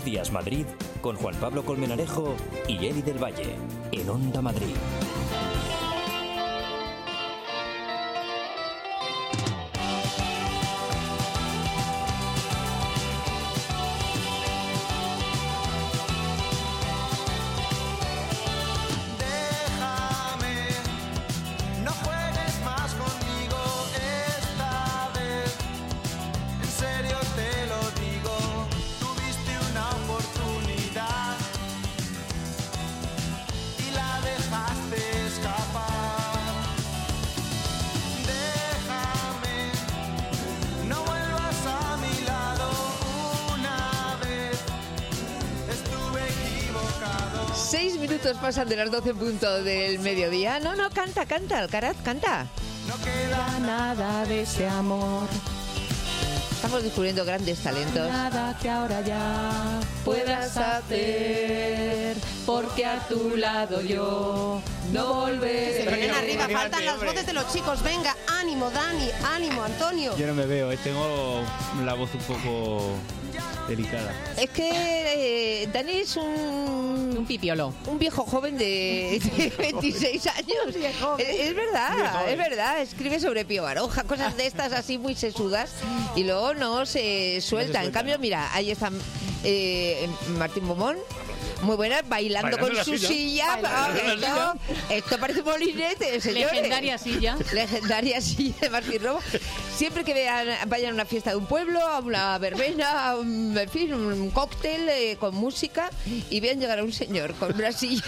Días Madrid con Juan Pablo Colmenarejo y Eli del Valle en Onda Madrid. Pasan de las 12 en punto del mediodía. No, canta, Alcaraz, canta. No queda nada de ese amor. Estamos descubriendo grandes talentos. Nada que ahora ya puedas hacer, porque a tu lado yo no volveré. Se vienen arriba, faltan las voces de los chicos. Venga, ánimo, Dani, ánimo, Antonio. Yo no me veo, tengo la voz un poco delicada. Es que Dani es un pipiolo. Un viejo joven de 26 años. Es verdad. Escribe sobre Pío Baroja, cosas de estas así muy sesudas. Y luego no se suelta. En cambio, mira, ahí está Martín Bomón. Muy buena, bailando con su silla. Esto parece un molinete, señores. Legendaria silla de Martín Robo. Siempre que vayan a una fiesta de un pueblo, a una verbena, en fin, un cóctel con música, y vean llegar a un señor con una silla.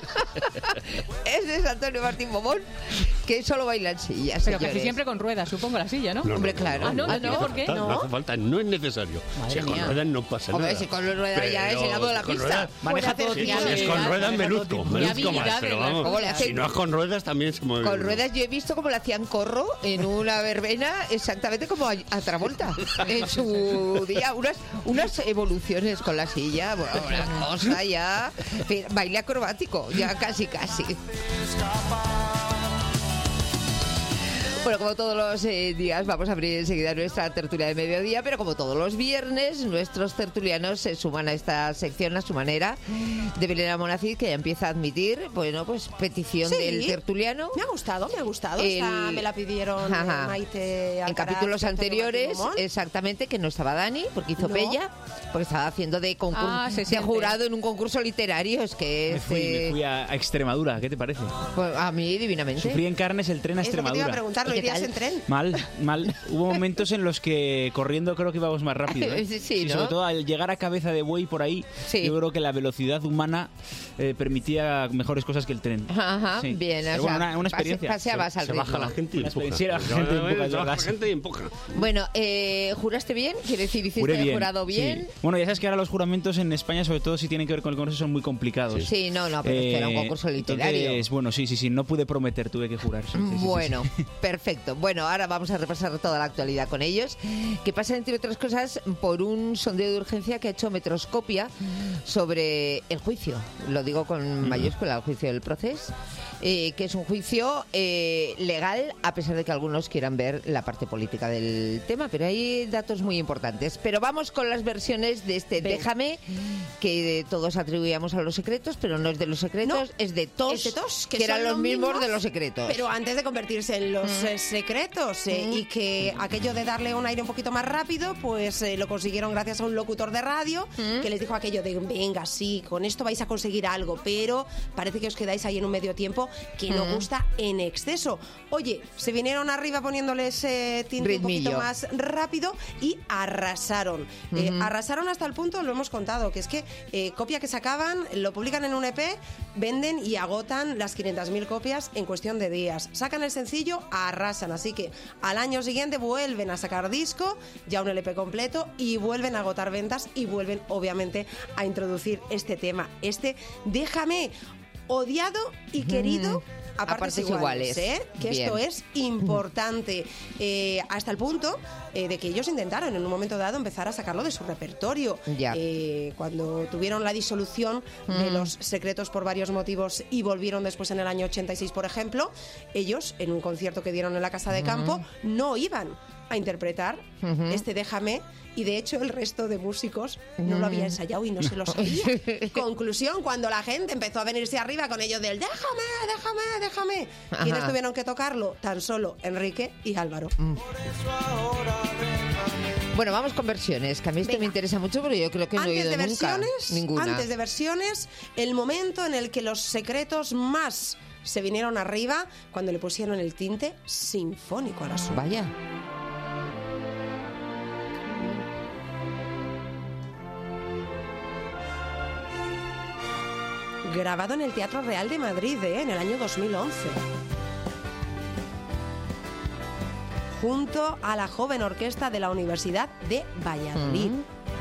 Ese es Antonio Martín Bomón, que solo baila en sillas. Pero casi siempre con ruedas, supongo, la silla, ¿no? Hombre, claro. ¿No ¿por qué? No hace falta, no es necesario. Si con ruedas no pasa nada. Hombre, si con ruedas ya es el amo de la pista. Maneja todo. Si es con ruedas me luzco más, pero vamos, si no es con ruedas también se mueve. Con ruedas yo he visto cómo le hacían corro en una verbena, exactamente como a Travolta en su día, unas evoluciones con la silla, bueno, una cosa ya, baile acrobático, ya casi. Bueno, como todos los días vamos a abrir enseguida nuestra tertulia de mediodía, pero como todos los viernes nuestros tertulianos se suman a esta sección a su manera. De Belén Almonacid, que ya empieza a admitir, bueno, pues petición del tertuliano. Me ha gustado. Esta me la pidieron Maite Alcaraz, en capítulos anteriores, exactamente, que no estaba Dani, porque hizo Pella, porque estaba haciendo de jurado en un concurso literario. Es que me fui a Extremadura, ¿qué te parece? Pues a mí divinamente. Sufrí en carnes el tren a Extremadura. Te iba a preguntar, ¿no irías en tren? Mal. Hubo momentos en los que corriendo creo que íbamos más rápido, ¿eh? Sí, ¿no? Sobre todo al llegar a cabeza de buey por ahí, yo creo que la velocidad humana permitía mejores cosas que el tren. Ajá, sí. Bien. Pero bueno, una experiencia. Paseabas al ritmo. Se baja la gente y empuja. Sí, la gente y empuja. Bueno, ¿juraste bien? Quiere decir, ¿hiciste el jurado bien? Sí. Bueno, ya sabes que ahora los juramentos en España, sobre todo si tienen que ver con el Congreso, son muy complicados. Sí, no, pero es que era un concurso literario. Entonces, bueno, sí, no pude prometer, tuve que jurar. Bueno, perfecto. Bueno, ahora vamos a repasar toda la actualidad con ellos, que pasa, entre otras cosas, por un sondeo de urgencia que ha hecho Metroscopia sobre el juicio. Lo digo con mayúscula, el juicio del proceso. Que es un juicio legal, a pesar de que algunos quieran ver la parte política del tema, pero hay datos muy importantes. Pero vamos con las versiones de este Déjame, que todos atribuíamos a Los Secretos, pero no es de Los Secretos, es de TOS, que eran los mismos de Los Secretos. Pero antes de convertirse en Los Secretos, y que aquello de darle un aire un poquito más rápido, pues lo consiguieron gracias a un locutor de radio que les dijo aquello de, venga, sí, con esto vais a conseguir algo, pero parece que os quedáis ahí en un medio tiempo que no gusta en exceso. Oye, se vinieron arriba poniéndoles tinte un poquito más rápido y arrasaron. Arrasaron hasta el punto, lo hemos contado, que es que copia que sacaban, lo publican en un EP, venden y agotan las 500.000 copias en cuestión de días. Sacan el sencillo, arrasan. Así que al año siguiente vuelven a sacar disco, ya un LP completo, y vuelven a agotar ventas y vuelven, obviamente, a introducir este tema. Déjame, odiado y querido a partes iguales, ¿eh? Que Bien. Esto es importante, hasta el punto de que ellos intentaron en un momento dado empezar a sacarlo de su repertorio. Cuando tuvieron la disolución de Los Secretos por varios motivos y volvieron después en el año 86, por ejemplo, ellos en un concierto que dieron en la Casa de Campo no iban a interpretar este Déjame, y de hecho el resto de músicos no lo había ensayado y no se lo sabía. Conclusión, cuando la gente empezó a venirse arriba con ellos del déjame, ¿quiénes tuvieron que tocarlo? Tan solo Enrique y Álvaro. Bueno, vamos con versiones, que a mí esto me interesa mucho, pero yo creo que no he oído nunca ninguna. Antes de versiones, el momento en el que Los Secretos más se vinieron arriba, cuando le pusieron el tinte sinfónico al asunto. Vaya. Grabado en el Teatro Real de Madrid, en el año 2011. Junto a la joven orquesta de la Universidad de Valladolid.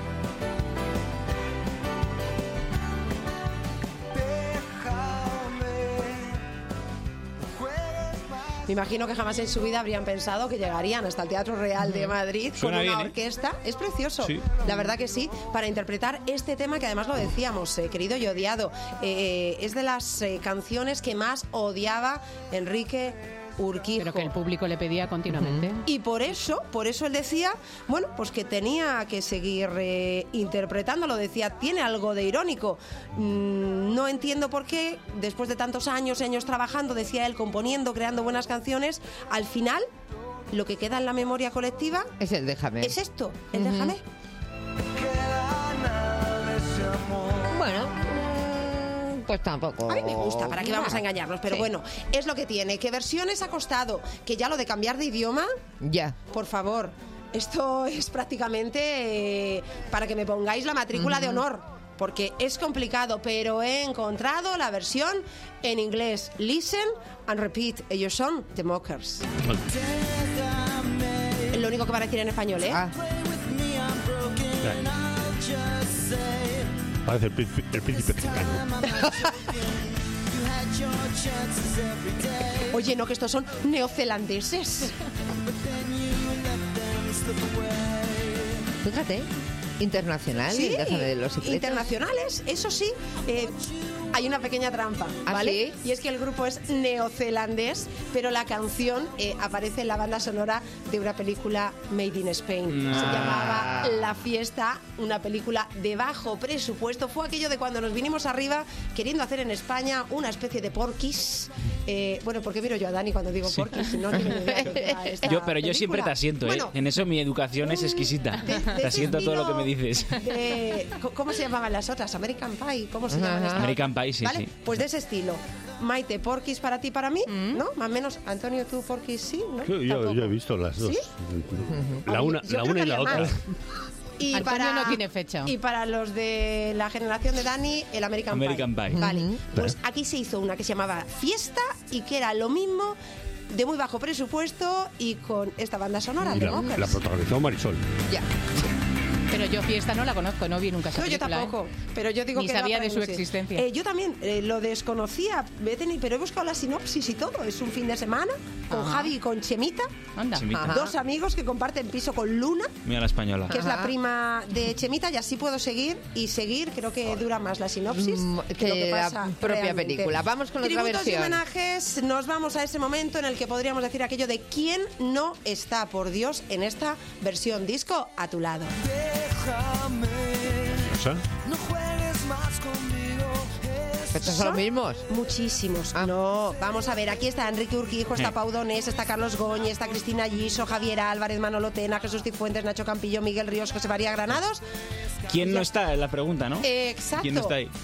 Me imagino que jamás en su vida habrían pensado que llegarían hasta el Teatro Real de Madrid con una orquesta. Es precioso, sí. La verdad que sí, para interpretar este tema que además lo decíamos, querido y odiado. Es de las canciones que más odiaba Enrique Urquijo. Pero que el público le pedía continuamente. Y por eso él decía, bueno, pues que tenía que seguir interpretándolo. Decía, tiene algo de irónico. No entiendo por qué, después de tantos años trabajando, decía él, componiendo, creando buenas canciones, al final, lo que queda en la memoria colectiva es el déjame. Es esto, el déjame. Bueno, pues tampoco. A mí me gusta, ¿para qué vamos a engañarnos? Pero bueno, es lo que tiene. ¿Qué versiones ha costado? Que ya lo de cambiar de idioma, ya. Por favor, esto es prácticamente para que me pongáis la matrícula de honor, porque es complicado, pero he encontrado la versión en inglés. Listen and repeat. Ellos son The Mockers. Es lo único que van a decir en español, ¿eh? Parece el príncipe africano. Oye, no, que estos son neozelandeses. Fíjate, internacional, sí, de Los Secretos. Internacionales, eso sí. Hay una pequeña trampa, ¿vale? ¿Sí? Y es que el grupo es neozelandés, pero la canción aparece en la banda sonora de una película Made in Spain. Se llamaba La Fiesta, una película de bajo presupuesto. Fue aquello de cuando nos vinimos arriba queriendo hacer en España una especie de Porky's. Bueno, porque miro yo a Dani cuando digo Porky's, no tiene ni idea de esta pero yo siempre te asiento, bueno, en eso mi educación es exquisita. Te asiento todo lo que me dices. ¿Cómo se llamaban las otras? American Pie, ¿cómo se llaman estas? American Pie, sí, ¿vale? sí. Pues de ese estilo. Maite, Porky's para ti, para mí, ¿no? Más o menos, Antonio, tú, Porky's, sí, ¿no? Yo he visto las dos. ¿Sí? La una y la otra. Y Antonio no tiene fecha. Y para los de la generación de Dani, el American Pie. Vale, pues aquí se hizo una que se llamaba Fiesta y que era lo mismo, de muy bajo presupuesto y con esta banda sonora de Mockers. La protagonizó Marisol. Ya. Pero yo Fiesta no la conozco, no vi nunca esa película. Yo tampoco, pero yo digo ni que sabía de su existencia. Yo también lo desconocía, pero he buscado la sinopsis y todo. Es un fin de semana con Javi y con Chemita. Anda. Dos amigos que comparten piso con Luna. Mira la española. Que es la prima de Chemita, y así puedo seguir. Creo que dura más la sinopsis que lo que pasa la propia realmente. Película. Vamos con otra versión. Tributos y homenajes, nos vamos a ese momento en el que podríamos decir aquello de ¿quién no está, por Dios, en esta versión disco a tu lado? ¿Esa? No juegues más conmigo. ¿Estos son los mismos? Muchísimos. No, vamos a ver, aquí está Enrique Urquijo, está Pau Donés, está Carlos Goñi, está Cristina Giso, Javier Álvarez, Manolo Tena, Jesús Cifuentes, Nacho Campillo, Miguel Ríos, José María Granados. ¿Quién no está? Es la pregunta, ¿no? Exacto. ¿Quién no está ahí?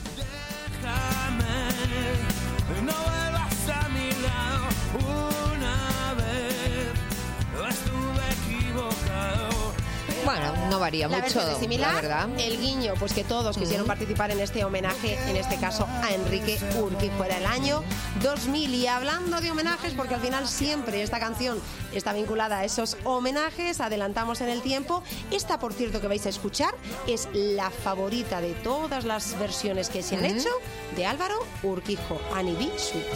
No vuelvas a mi lado una vez. Estuve equivocado. Bueno, no varía la mucho, es similar, la verdad. El guiño, pues que todos quisieron participar en este homenaje, en este caso a Enrique Urquijo. Era el año 2000. Y hablando de homenajes, porque al final siempre esta canción está vinculada a esos homenajes, adelantamos en el tiempo. Esta, por cierto, que vais a escuchar, es la favorita de todas las versiones que se han hecho de Álvaro Urquijo, Annie B. Sweet.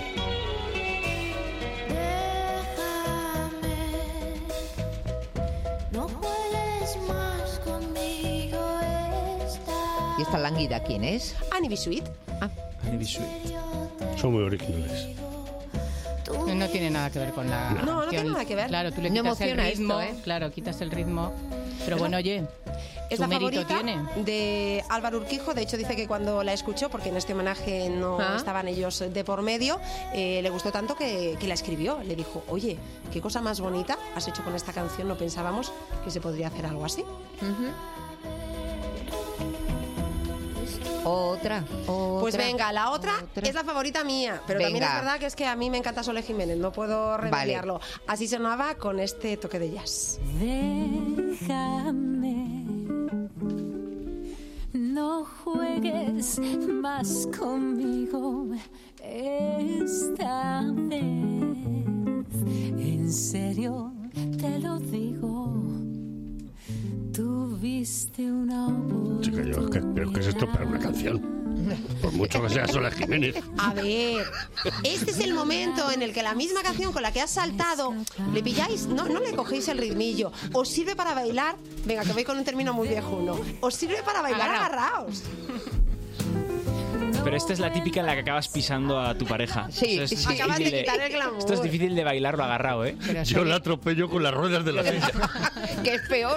¿Y esta lánguida quién es? Annie B. Sweet. Annie B. Sweet. Son muy originales. No tiene nada que ver con la canción. No tiene nada que ver. Claro, tú le No quitas el emociona ritmo, esto, ¿eh? Claro, quitas el ritmo. Pero bueno, oye, Es su la mérito favorita tiene. de Álvaro Urquijo. De hecho, dice que cuando la escuchó, porque en este homenaje no estaban ellos de por medio, le gustó tanto que la escribió. Le dijo, oye, qué cosa más bonita has hecho con esta canción. No pensábamos que se podría hacer algo así. Otra. Pues venga, la otra es la favorita mía. Pero Venga. también es verdad que es que a mí me encanta Sole Jiménez. No puedo remediarlo. Así sonaba con este toque de jazz. Déjame, no juegues más conmigo esta vez. En serio te lo digo. Tuviste una oportunidad. Chica, yo creo que es esto para una canción. Por mucho que sea Sole Jiménez. A ver, este es el momento en el que la misma canción con la que has saltado, ¿le pilláis? No le cogéis el ritmillo. ¿Os sirve para bailar? Venga, que voy con un término muy viejuno. ¿Os sirve para bailar? Agarraos. Pero esta es la típica en la que acabas pisando a tu pareja. Sí, Eso es sí. Acabas de quitar el glamour. Esto es difícil de bailarlo agarrado, ¿eh? Yo la atropello con las ruedas de la silla. Que es peor.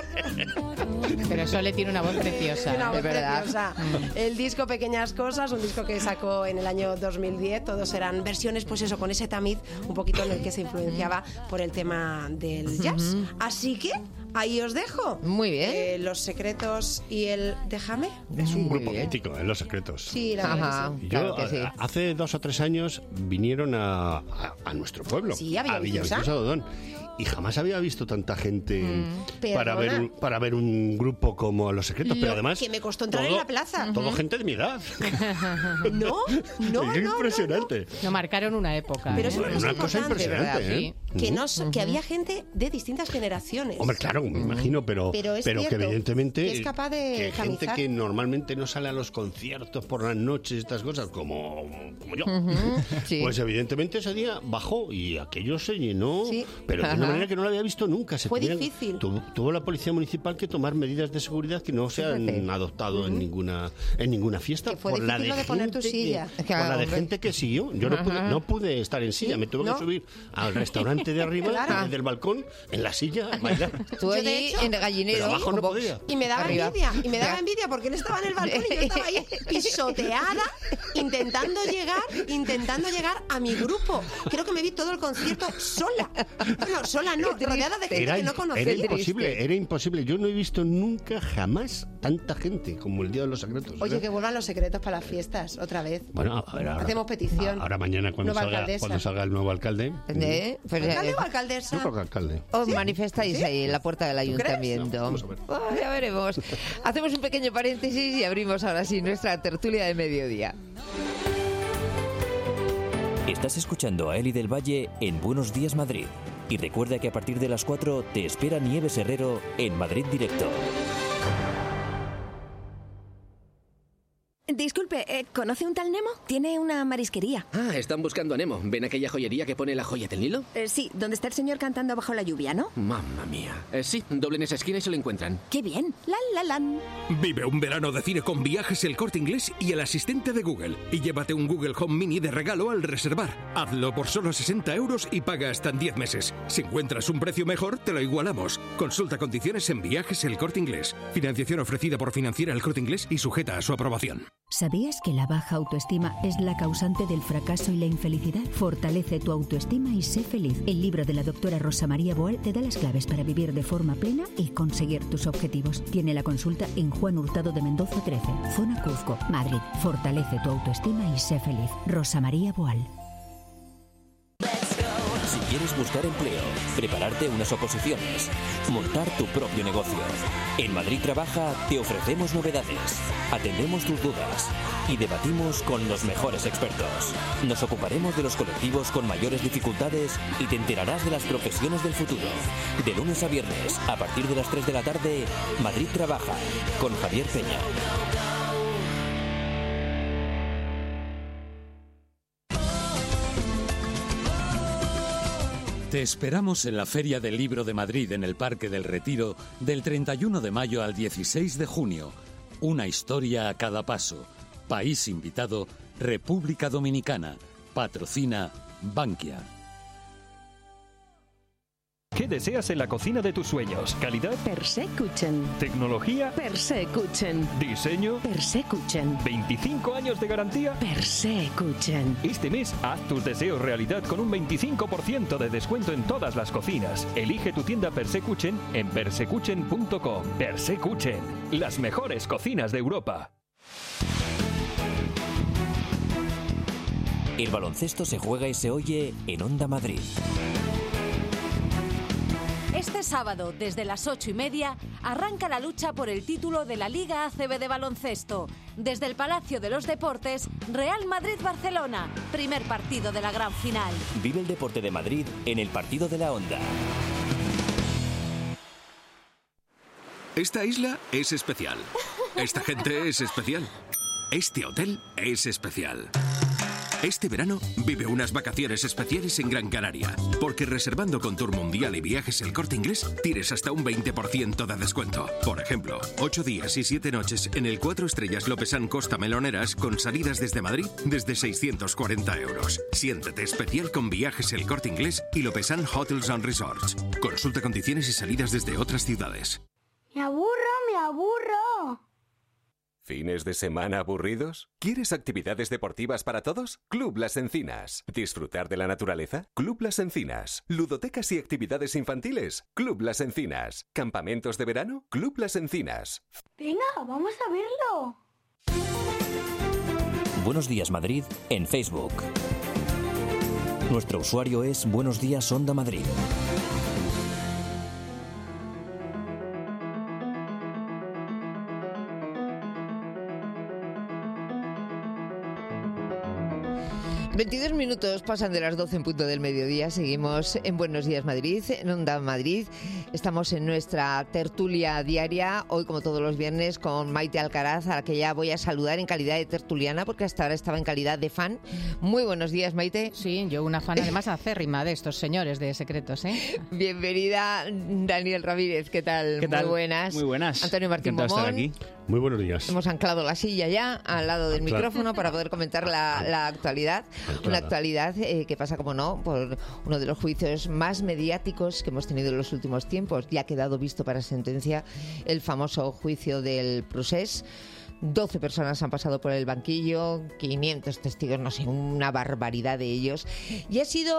Pero Sole tiene una voz preciosa. Una voz de verdad. preciosa. El disco Pequeñas Cosas, un disco que sacó en el año 2010. Todos eran versiones, pues eso, con ese tamiz un poquito en el que se influenciaba por el tema del jazz. Así que ahí os dejo. Muy bien. Los Secretos y el Déjame. Es un grupo mítico, Los Secretos. Sí, la verdad que sí. Claro que sí. Hace 2 o 3 años vinieron a nuestro pueblo, Sí, a Villaviciosa. de Odón. Y jamás había visto tanta gente para Perdona. ver un grupo como Los Secretos, pero además que me costó entrar en la plaza. Todo gente de mi edad. No. Es impresionante. No marcaron una época. Pero es ¿eh? una cosa importante, ¿verdad? impresionante, ¿eh? Que había gente de distintas generaciones. Hombre, claro, me imagino, pero Pero es que cierto, evidentemente que es capaz de que gente camizar. que normalmente no sale a los conciertos por las noches, estas cosas, como yo, Sí. pues evidentemente ese día bajó y aquello se llenó, Sí. pero de una manera que no lo había visto nunca. Fue difícil. Tuvo la policía municipal que tomar medidas de seguridad que no se han adoptado en ninguna fiesta. Que fue por la difícil de lo de poner tu gente silla. por Claro, la de hombre. gente que siguió. Yo no pude estar en silla, me tuve ¿No? que subir al restaurante de arriba, Claro. desde el balcón, en la silla, a bailar. Tú Yo, de allí hecho, en el gallinero. pero abajo no con podía. box. Y me daba Arriba. envidia porque él estaba en el balcón y yo estaba ahí pisoteada, intentando llegar a mi grupo. Creo que me vi todo el concierto sola. Bueno, sola no, rodeada de gente que no conocía. Era imposible. Yo no he visto nunca, jamás, tanta gente como el Día de los Secretos. Oye, que vuelvan Los Secretos para las fiestas, otra vez. Bueno, a ver, ahora, Hacemos petición. Ahora mañana cuando Nueva salga, alcaldesa. cuando salga el nuevo alcalde. Pues, ¿Alcalde o alcaldesa? Yo creo que alcalde. os manifestáis ahí en la puerta del crees? ayuntamiento. No, vamos a ver. Ya veremos. Hacemos un pequeño paréntesis y abrimos ahora sí nuestra tertulia de mediodía. Estás escuchando a Eli del Valle en Buenos Días Madrid. Y recuerda que a partir de las 4 te espera Nieves Herrero en Madrid Directo. Disculpe, ¿conoce un tal Nemo? Tiene una marisquería. Ah, están buscando a Nemo. ¿Ven aquella joyería que pone la joya del Nilo? Sí, donde está el señor cantando bajo la lluvia, ¿no? Mamma mía. Sí, doblen esa esquina y se lo encuentran. ¡Qué bien! ¡Lan! Vive un verano de cine con Viajes El Corte Inglés y el asistente de Google. Y llévate un Google Home Mini de regalo al reservar. Hazlo por solo 60 euros y paga hasta en 10 meses. Si encuentras un precio mejor, te lo igualamos. Consulta condiciones en Viajes El Corte Inglés. Financiación ofrecida por Financiera El Corte Inglés y sujeta a su aprobación. ¿Sabías que la baja autoestima es la causante del fracaso y la infelicidad? Fortalece tu autoestima y sé feliz. El libro de la doctora Rosa María Boal te da las claves para vivir de forma plena y conseguir tus objetivos. Tiene la consulta en Juan Hurtado de Mendoza 13, Zona Cuzco, Madrid. Fortalece tu autoestima y sé feliz. Rosa María Boal. Si quieres buscar empleo, prepararte unas oposiciones, montar tu propio negocio. En Madrid Trabaja te ofrecemos novedades, atendemos tus dudas y debatimos con los mejores expertos. Nos ocuparemos de los colectivos con mayores dificultades y te enterarás de las profesiones del futuro. De lunes a viernes, a partir de las 3 de la tarde, Madrid Trabaja, con Javier Peña. Te esperamos en la Feria del Libro de Madrid en el Parque del Retiro del 31 de mayo al 16 de junio. Una historia a cada paso. País invitado, República Dominicana. Patrocina Bankia. ¿Qué deseas en la cocina de tus sueños? ¿Calidad? Persekuchen. ¿Tecnología? Persekuchen. ¿Diseño? Persekuchen. 25 años de garantía. Persekuchen. Este mes haz tus deseos realidad con un 25% de descuento en todas las cocinas. Elige tu tienda Persekuchen en persekuchen.com. Persekuchen, las mejores cocinas de Europa. El baloncesto se juega y se oye en Onda Madrid. Este sábado, desde las 8:30, arranca la lucha por el título de la Liga ACB de baloncesto. Desde el Palacio de los Deportes, Real Madrid-Barcelona, primer partido de la gran final. Vive el deporte de Madrid en el partido de la Onda. Esta isla es especial. Esta gente es especial. Este hotel es especial. Este verano vive unas vacaciones especiales en Gran Canaria, porque reservando con Tour Mundial y Viajes El Corte Inglés tienes hasta un 20% de descuento. Por ejemplo, 8 días y 7 noches en el 4 estrellas Lopesan Costa Meloneras con salidas desde Madrid desde 640 euros. Siéntete especial con Viajes El Corte Inglés y Lopesan Hotels and Resorts. Consulta condiciones y salidas desde otras ciudades. ¡Me aburro, me aburro! ¿Fines de semana aburridos? ¿Quieres actividades deportivas para todos? Club Las Encinas. ¿Disfrutar de la naturaleza? Club Las Encinas. ¿Ludotecas y actividades infantiles? Club Las Encinas. ¿Campamentos de verano? Club Las Encinas. Venga, vamos a verlo. Buenos Días Madrid en Facebook. Nuestro usuario es Buenos Días Onda Madrid. ...22 minutos pasan de las 12 en punto del mediodía. Seguimos en Buenos Días Madrid, en Onda Madrid. Estamos en nuestra tertulia diaria, hoy como todos los viernes, con Maite Alcaraz, a la que ya voy a saludar en calidad de tertuliana, porque hasta ahora estaba en calidad de fan. Muy buenos días, Maite. Sí, yo una fan además acérrima de estos señores de secretos, ¿eh? Bienvenida, Daniel Ramírez, ¿qué tal? ¿Qué tal? Muy buenas. Muy buenas. Antonio Martín Encantado de Momón. estar aquí. Muy buenos días. Hemos anclado la silla ya al lado del micrófono para poder comentar la actualidad. Una actualidad que pasa, como no, por uno de los juicios más mediáticos que hemos tenido en los últimos tiempos. Ya ha quedado visto para sentencia el famoso juicio del Procés. 12 personas han pasado por el banquillo, 500 testigos, no sé, una barbaridad de ellos. Y ha sido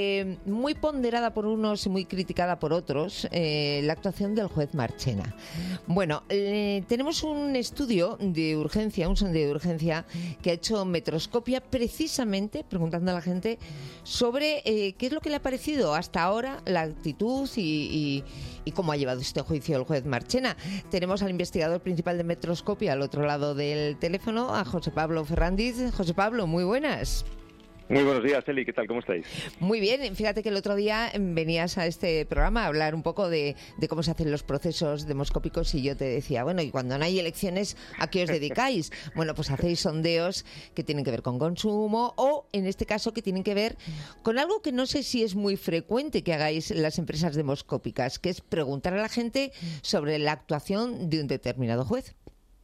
muy ponderada por unos y muy criticada por otros la actuación del juez Marchena. Bueno, tenemos un estudio de urgencia, un sondeo de urgencia que ha hecho Metroscopia, precisamente preguntando a la gente sobre qué es lo que le ha parecido hasta ahora la actitud y cómo ha llevado este juicio el juez Marchena. Tenemos al investigador principal de Metroscopia al otro lado del teléfono, a José Pablo Ferrandiz. José Pablo, muy buenas. Muy buenos días, Eli, ¿qué tal? ¿Cómo estáis? Muy bien, fíjate que el otro día venías a este programa a hablar un poco de cómo se hacen los procesos demoscópicos y yo te decía, bueno, y cuando no hay elecciones, ¿a qué os dedicáis? Bueno, pues hacéis sondeos que tienen que ver con consumo o, en este caso, que tienen que ver con algo que no sé si es muy frecuente que hagáis las empresas demoscópicas, que es preguntar a la gente sobre la actuación de un determinado juez.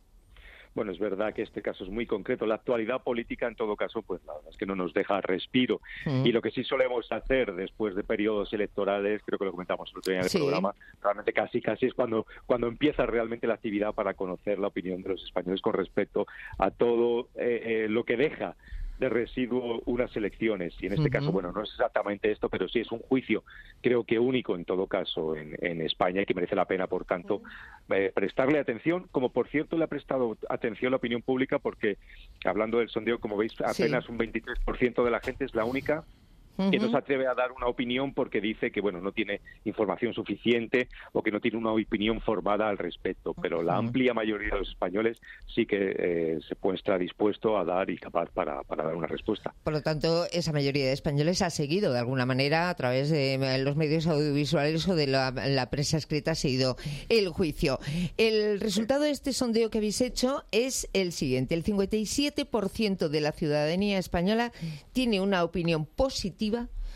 Bueno, es verdad que este caso es muy concreto. La actualidad política, en todo caso, pues la verdad es que no nos deja respiro. Y lo que sí solemos hacer después de periodos electorales, creo que lo comentamos el otro día en el programa, realmente casi es cuando empieza realmente la actividad para conocer la opinión de los españoles con respecto a todo lo que deja de residuo unas elecciones. Y en este caso, bueno, no es exactamente esto, pero sí es un juicio, creo que único en todo caso en España y que merece la pena, por tanto, prestarle atención, como por cierto le ha prestado atención la opinión pública, porque hablando del sondeo, como veis, apenas un 23% de la gente es la única que no se atreve a dar una opinión porque dice que, bueno, no tiene información suficiente o que no tiene una opinión formada al respecto. Pero la amplia mayoría de los españoles sí que se muestra dispuesto a dar y capaz para dar una respuesta. Por lo tanto, esa mayoría de españoles ha seguido de alguna manera a través de los medios audiovisuales o de la prensa escrita, ha seguido el juicio. El resultado de este sondeo que habéis hecho es el siguiente. El 57% de la ciudadanía española tiene una opinión positiva,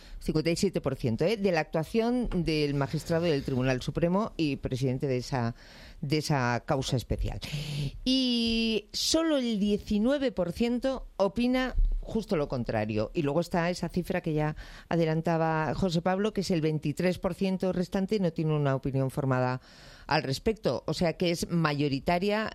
57%, de la actuación del magistrado del Tribunal Supremo y presidente de esa causa especial. Y solo el 19% opina justo lo contrario. Y luego está esa cifra que ya adelantaba José Pablo, que es el 23% restante no tiene una opinión formada al respecto. O sea que es mayoritaria,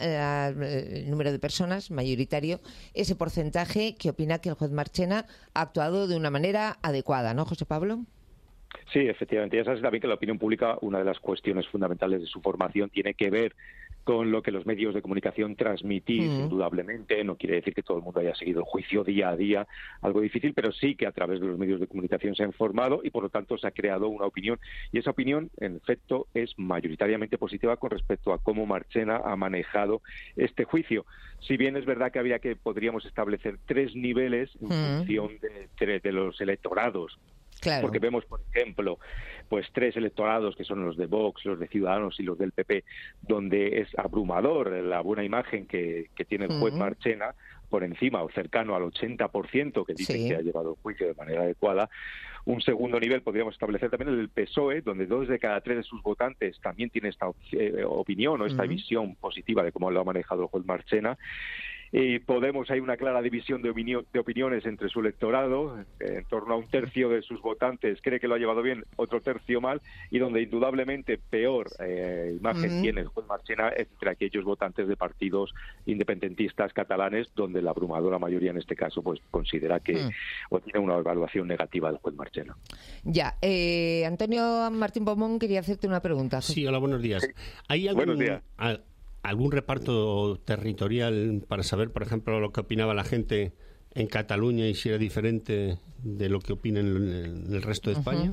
el número de personas, mayoritario, ese porcentaje que opina que el juez Marchena ha actuado de una manera adecuada, ¿no, José Pablo? Sí, efectivamente. Ya sabes también que la opinión pública, una de las cuestiones fundamentales de su formación, tiene que ver con lo que los medios de comunicación transmitís, indudablemente. No quiere decir que todo el mundo haya seguido el juicio día a día, algo difícil, pero sí que a través de los medios de comunicación se ha informado y, por lo tanto, se ha creado una opinión. Y esa opinión, en efecto, es mayoritariamente positiva con respecto a cómo Marchena ha manejado este juicio. Si bien es verdad que podríamos establecer 3 niveles en función de los electorados. Claro. Porque vemos, por ejemplo, pues 3 electorados que son los de Vox, los de Ciudadanos y los del PP, donde es abrumador la buena imagen que tiene el juez Marchena, por encima o cercano al 80% que dicen que ha llevado el juicio de manera adecuada. Un segundo nivel podríamos establecer también el del PSOE, donde 2 de cada 3 de sus votantes también tienen esta opinión o esta visión positiva de cómo lo ha manejado el juez Marchena. Y Podemos, hay una clara división de opiniones entre su electorado, en torno a 1/3 de sus votantes cree que lo ha llevado bien, otro tercio mal, y donde indudablemente peor imagen tiene el juez Marchena entre aquellos votantes de partidos independentistas catalanes, donde la abrumadora mayoría en este caso pues considera que o tiene una evaluación negativa del juez Marchena. Ya, Antonio Martín Pomón quería hacerte una pregunta. Sí, hola, buenos días. Sí. ¿Hay Buenos días. algún reparto territorial para saber, por ejemplo, lo que opinaba la gente en Cataluña y si era diferente de lo que opina en el resto de España?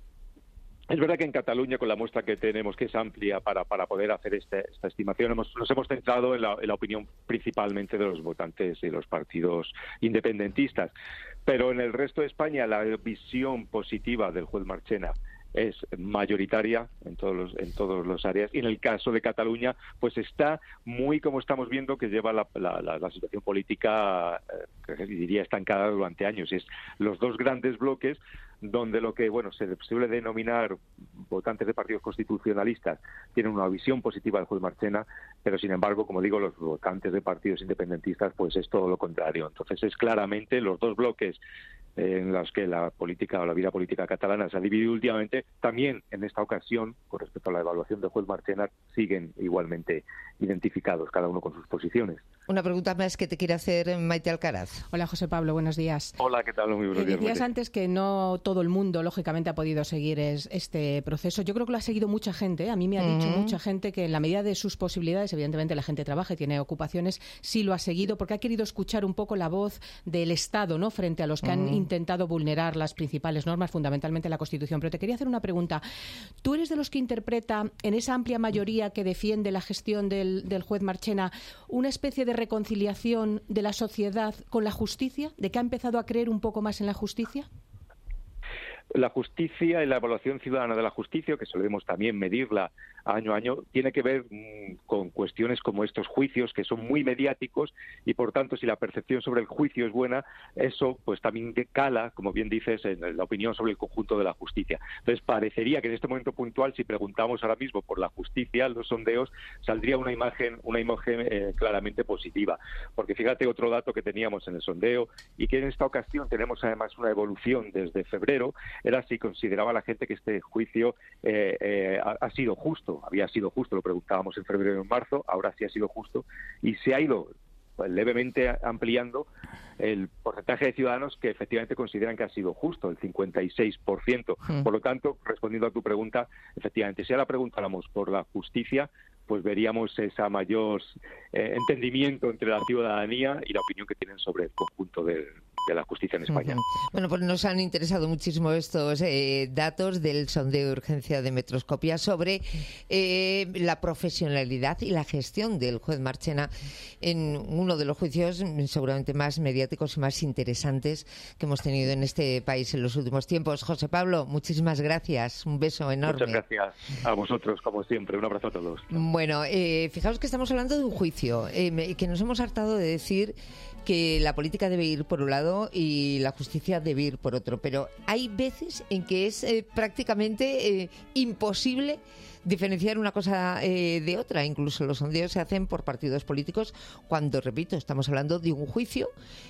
Es verdad que en Cataluña, con la muestra que tenemos, que es amplia para poder hacer esta estimación, nos hemos centrado en la opinión principalmente de los votantes y los partidos independentistas. Pero en el resto de España, la visión positiva del juez Marchena es mayoritaria en todos los áreas, y en el caso de Cataluña pues está muy, como estamos viendo, que lleva la situación política que diría estancada durante años. Es los 2 grandes bloques donde lo que se suele denominar votantes de partidos constitucionalistas tienen una visión positiva del juez Marchena, pero sin embargo, como digo, los votantes de partidos independentistas pues es todo lo contrario. Entonces es claramente los 2 bloques en los que la política o la vida política catalana se ha dividido últimamente. También en esta ocasión, con respecto a la evaluación del juez Marchena, siguen igualmente identificados, cada uno con sus posiciones. Una pregunta más que te quiere hacer Maite Alcaraz. Hola, José Pablo, buenos días. Hola, ¿qué tal? Muy buenos días. Decías antes que no todo el mundo, lógicamente, ha podido seguir este proceso. Yo creo que lo ha seguido mucha gente. A mí me ha dicho mucha gente que en la medida de sus posibilidades, evidentemente la gente trabaja y tiene ocupaciones, sí lo ha seguido, porque ha querido escuchar un poco la voz del Estado, ¿no?, frente a los que han intentado vulnerar las principales normas, fundamentalmente la Constitución. Pero te quería hacer una pregunta. ¿Tú eres de los que interpreta, en esa amplia mayoría que defiende la gestión del juez Marchena, una especie de reconciliación de la sociedad con la justicia? ¿De que ha empezado a creer un poco más en la justicia? La justicia y la evaluación ciudadana de la justicia, que solemos también medirla año a año, tiene que ver con cuestiones como estos juicios, que son muy mediáticos, y por tanto, si la percepción sobre el juicio es buena, eso pues también cala, como bien dices, en la opinión sobre el conjunto de la justicia. Entonces, parecería que en este momento puntual, si preguntamos ahora mismo por la justicia, los sondeos, saldría una imagen claramente positiva. Porque fíjate, otro dato que teníamos en el sondeo, y que en esta ocasión tenemos además una evolución desde febrero, era si consideraba la gente que este juicio ha sido justo. Había sido justo, lo preguntábamos en febrero y en marzo, ahora sí ha sido justo, y se ha ido levemente ampliando el porcentaje de ciudadanos que efectivamente consideran que ha sido justo, el 56%. Por lo tanto, respondiendo a tu pregunta, efectivamente, si ahora preguntáramos por la justicia, pues veríamos ese mayor entendimiento entre la ciudadanía y la opinión que tienen sobre el conjunto de la justicia en España. Bueno, pues nos han interesado muchísimo estos datos del sondeo de urgencia de Metroscopia sobre la profesionalidad y la gestión del juez Marchena en uno de los juicios seguramente más mediáticos y más interesantes que hemos tenido en este país en los últimos tiempos. José Pablo, muchísimas gracias. Un beso enorme. Muchas gracias a vosotros, como siempre. Un abrazo a todos. Bueno, fijaos que estamos hablando de un juicio, que nos hemos hartado de decir que la política debe ir por un lado y la justicia debe ir por otro, pero hay veces en que es prácticamente imposible diferenciar una cosa de otra. Incluso los sondeos se hacen por partidos políticos cuando, repito, estamos hablando de un juicio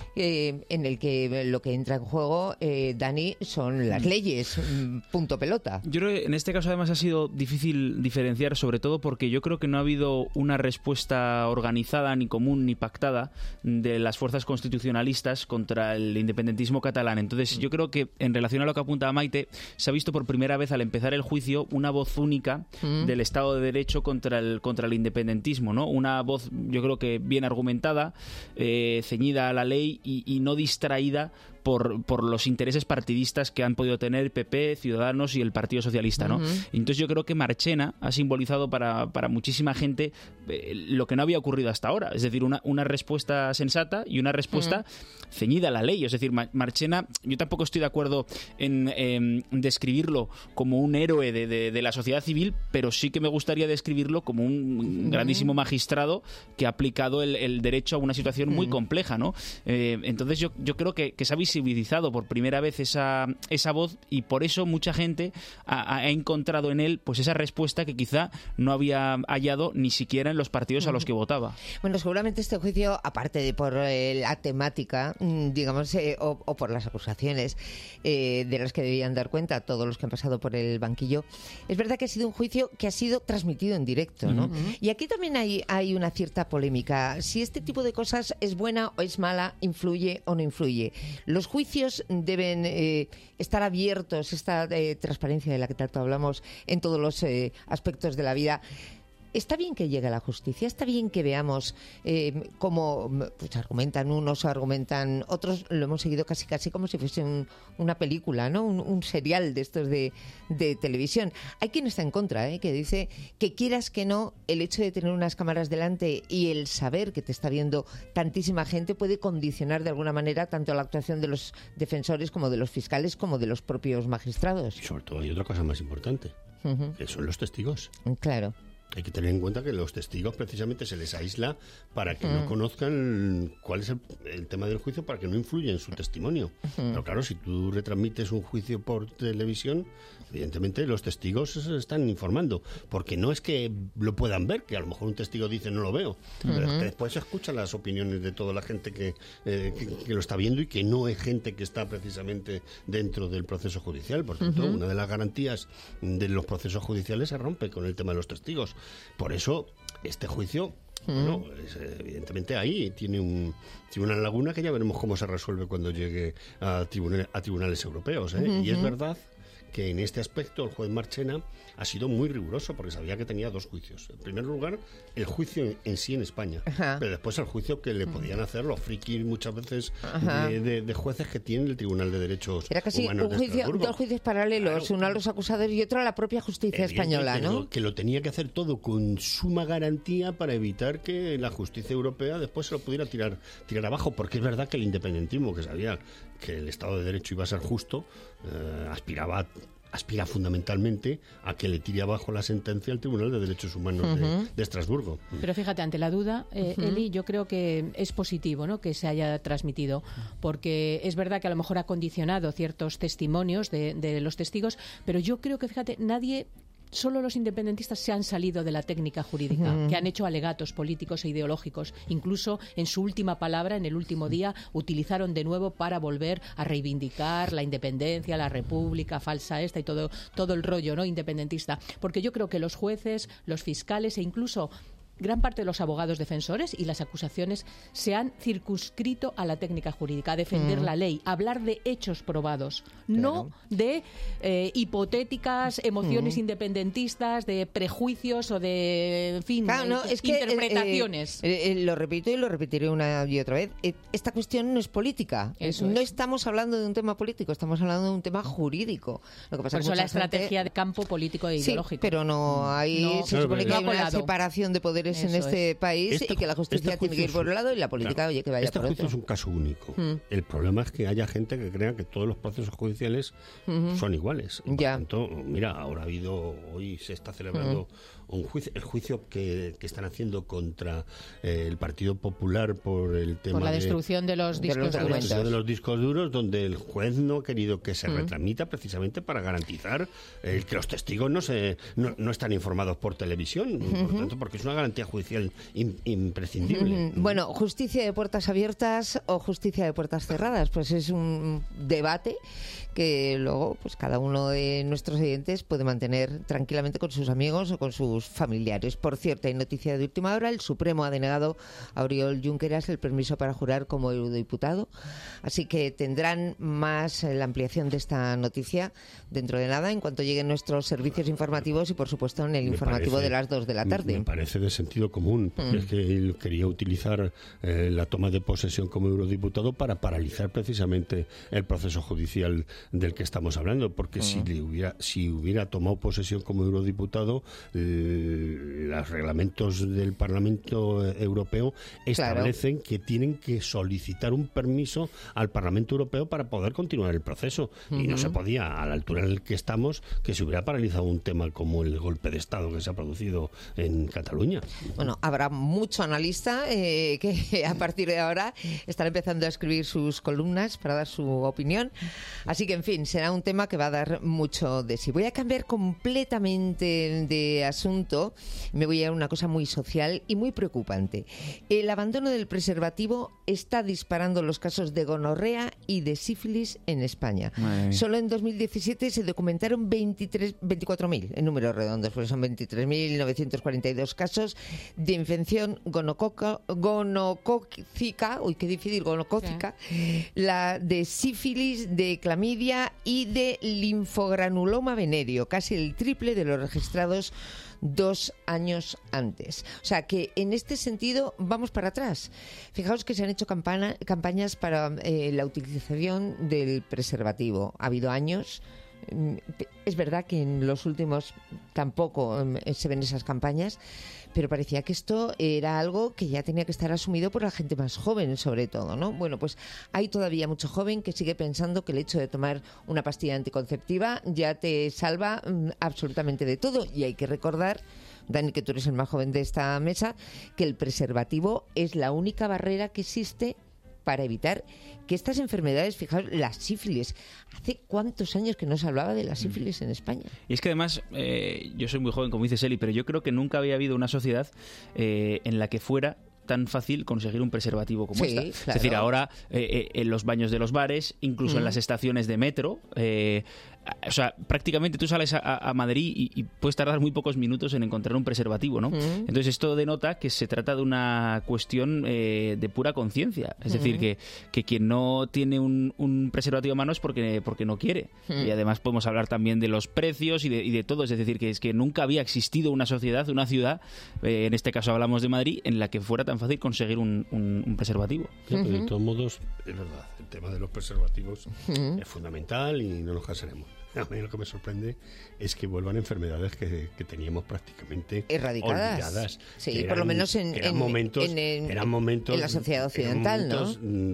en el que lo que entra en juego, Dani, son las leyes, punto pelota. Yo creo que en este caso además ha sido difícil diferenciar, sobre todo porque yo creo que no ha habido una respuesta organizada, ni común, ni pactada de las fuerzas constitucionalistas contra el independentismo catalán. Entonces yo creo que en relación a lo que apuntaba Maite, se ha visto por primera vez al empezar el juicio una voz única del Estado de Derecho contra el independentismo, ¿no? Una voz, yo creo que bien argumentada, ceñida a la ley y no distraída por los intereses partidistas que han podido tener PP, Ciudadanos y el Partido Socialista, ¿no? Entonces yo creo que Marchena ha simbolizado para muchísima gente lo que no había ocurrido hasta ahora, es decir, una respuesta sensata y una respuesta ceñida a la ley. Es decir, Marchena, yo tampoco estoy de acuerdo en describirlo como un héroe de la sociedad civil, pero sí que me gustaría describirlo como un grandísimo magistrado que ha aplicado el derecho a una situación muy compleja, ¿no? Entonces yo creo que se ha visibilizado por primera vez esa voz, y por eso mucha gente ha encontrado en él pues esa respuesta que quizá no había hallado ni siquiera en los partidos a los que votaba. Bueno, seguramente este juicio, aparte de por la temática, digamos, o por las acusaciones de las que debían dar cuenta todos los que han pasado por el banquillo, es verdad que ha sido un juicio que ha sido transmitido en directo, ¿no? Y aquí también hay una cierta polémica. Si este tipo de cosas es buena o es mala, influye o no influye. Los juicios deben estar abiertos, esta transparencia de la que tanto hablamos en todos los aspectos de la vida. Está bien que llegue a la justicia, está bien que veamos cómo pues, argumentan unos o argumentan otros. Lo hemos seguido casi como si fuese una película, ¿no? Un serial de estos de televisión. Hay quien está en contra, que dice que quieras que no, el hecho de tener unas cámaras delante y el saber que te está viendo tantísima gente puede condicionar de alguna manera tanto la actuación de los defensores como de los fiscales como de los propios magistrados. Y sobre todo hay otra cosa más importante, que son los testigos. Claro. Hay que tener en cuenta que los testigos precisamente se les aísla para que no conozcan cuál es el tema del juicio, para que no influya en su testimonio. Pero claro, si tú retransmites un juicio por televisión, evidentemente los testigos se están informando, porque no es que lo puedan ver, que a lo mejor un testigo dice no lo veo, pero es que después se escuchan las opiniones de toda la gente que lo está viendo y que no es gente que está precisamente dentro del proceso judicial. Por tanto, una de las garantías de los procesos judiciales se rompe con el tema de los testigos. Por eso, este juicio, bueno, evidentemente ahí tiene una laguna que ya veremos cómo se resuelve cuando llegue a tribunales europeos, ¿eh? Y es verdad que en este aspecto el juez Marchena ha sido muy riguroso porque sabía que tenía dos juicios. En primer lugar, el juicio en sí en España, pero después el juicio que le podían hacer los frikis muchas veces de jueces que tienen el Tribunal de Derechos Humanos. Era casi dos juicios paralelos, claro, uno a los acusados y otro a la propia justicia española, ¿no? Que lo tenía que hacer todo con suma garantía para evitar que la justicia europea después se lo pudiera tirar abajo, porque es verdad que el independentismo, que sabía que el Estado de Derecho iba a ser justo, aspira fundamentalmente a que le tire abajo la sentencia al Tribunal de Derechos Humanos de Estrasburgo. Pero fíjate, ante la duda, Eli, yo creo que es positivo, ¿no?, que se haya transmitido, porque es verdad que a lo mejor ha condicionado ciertos testimonios de los testigos, pero yo creo que, fíjate, solo los independentistas se han salido de la técnica jurídica, que han hecho alegatos políticos e ideológicos. Incluso en su última palabra, en el último día, utilizaron de nuevo para volver a reivindicar la independencia, la república falsa esta y todo el rollo, ¿no?, independentista. Porque yo creo que los jueces, los fiscales e incluso gran parte de los abogados defensores y las acusaciones se han circunscrito a la técnica jurídica, a defender la ley, a hablar de hechos probados, no de hipotéticas emociones independentistas, de prejuicios o de, en fin, interpretaciones. Lo repito y lo repetiré una y otra vez. Esta cuestión no es política. No estamos hablando de un tema político, estamos hablando de un tema jurídico. Lo que pasa Por eso la estrategia de campo político e ideológico. Sí, pero no hay... se supone que hay una separación de poderes poderes en este país y que la justicia tiene que ir por un lado y la política, oye, que vaya por otro. Este juicio es un caso único. El problema es que haya gente que crea que todos los procesos judiciales son iguales. Por tanto, mira, hoy se está celebrando un juicio, el juicio que están haciendo contra el Partido Popular por el tema por la destrucción de los discos duros, donde el juez no ha querido que se retramita precisamente para garantizar que los testigos no están informados por televisión, por tanto, porque es una garantía judicial imprescindible. Bueno, justicia de puertas abiertas o justicia de puertas cerradas, pues es un debate que luego pues cada uno de nuestros oyentes puede mantener tranquilamente con sus amigos o con sus familiares. Por cierto, hay noticia de última hora, el Supremo ha denegado a Oriol Junqueras el permiso para jurar como eurodiputado, así que tendrán más la ampliación de esta noticia dentro de nada, en cuanto lleguen nuestros servicios informativos y por supuesto en el informativo de las 2 de la tarde. Me parece de sentido común, porque es que él quería utilizar la toma de posesión como eurodiputado para paralizar precisamente el proceso judicial del que estamos hablando, porque si hubiera tomado posesión como eurodiputado, los reglamentos del Parlamento Europeo establecen que tienen que solicitar un permiso al Parlamento Europeo para poder continuar el proceso, y no se podía, a la altura en la que estamos, que se hubiera paralizado un tema como el golpe de Estado que se ha producido en Cataluña. Bueno, habrá mucho analista que a partir de ahora estará empezando a escribir sus columnas para dar su opinión, así que en fin, será un tema que va a dar mucho de sí. Voy a cambiar completamente de asunto, me voy a una cosa muy social y muy preocupante. El abandono del preservativo está disparando los casos de gonorrea y de sífilis en España. Solo en 2017 se documentaron 24.000 en números redondos, porque son 23.942 casos de infección gonocócica, qué difícil, gonocócica, la de sífilis, de clamidia y de linfogranuloma venéreo, casi el triple de los registrados 2 años antes. O sea que en este sentido vamos para atrás. Fijaos que se han hecho campañas para la utilización del preservativo. Ha habido años. Es verdad que en los últimos tampoco se ven esas campañas, pero parecía que esto era algo que ya tenía que estar asumido por la gente más joven, sobre todo, ¿no? Bueno, pues hay todavía mucho joven que sigue pensando que el hecho de tomar una pastilla anticonceptiva ya te salva absolutamente de todo. Y hay que recordar, Dani, que tú eres el más joven de esta mesa, que el preservativo es la única barrera que existe para evitar que estas enfermedades, fijaos, la sífilis. ¿Hace cuántos años que no se hablaba de la sífilis en España? Y es que además, yo soy muy joven, como dice Eli, pero yo creo que nunca había habido una sociedad en la que fuera tan fácil conseguir un preservativo como esta. Claro. Es decir, ahora en los baños de los bares, incluso en las estaciones de metro, o sea, prácticamente tú sales a Madrid y puedes tardar muy pocos minutos en encontrar un preservativo, ¿no? Entonces esto denota que se trata de una cuestión de pura conciencia. Es decir, que quien no tiene un preservativo a mano es porque no quiere. Y además podemos hablar también de los precios y de todo. Es decir, que es que nunca había existido una sociedad, una ciudad, en este caso hablamos de Madrid, en la que fuera tan fácil conseguir un preservativo. Pero de todos modos, es verdad, el tema de los preservativos es fundamental y no nos cansaremos. A mí lo que me sorprende es que vuelvan enfermedades que teníamos prácticamente erradicadas. Sí, por lo menos eran momentos en la sociedad occidental, ¿no?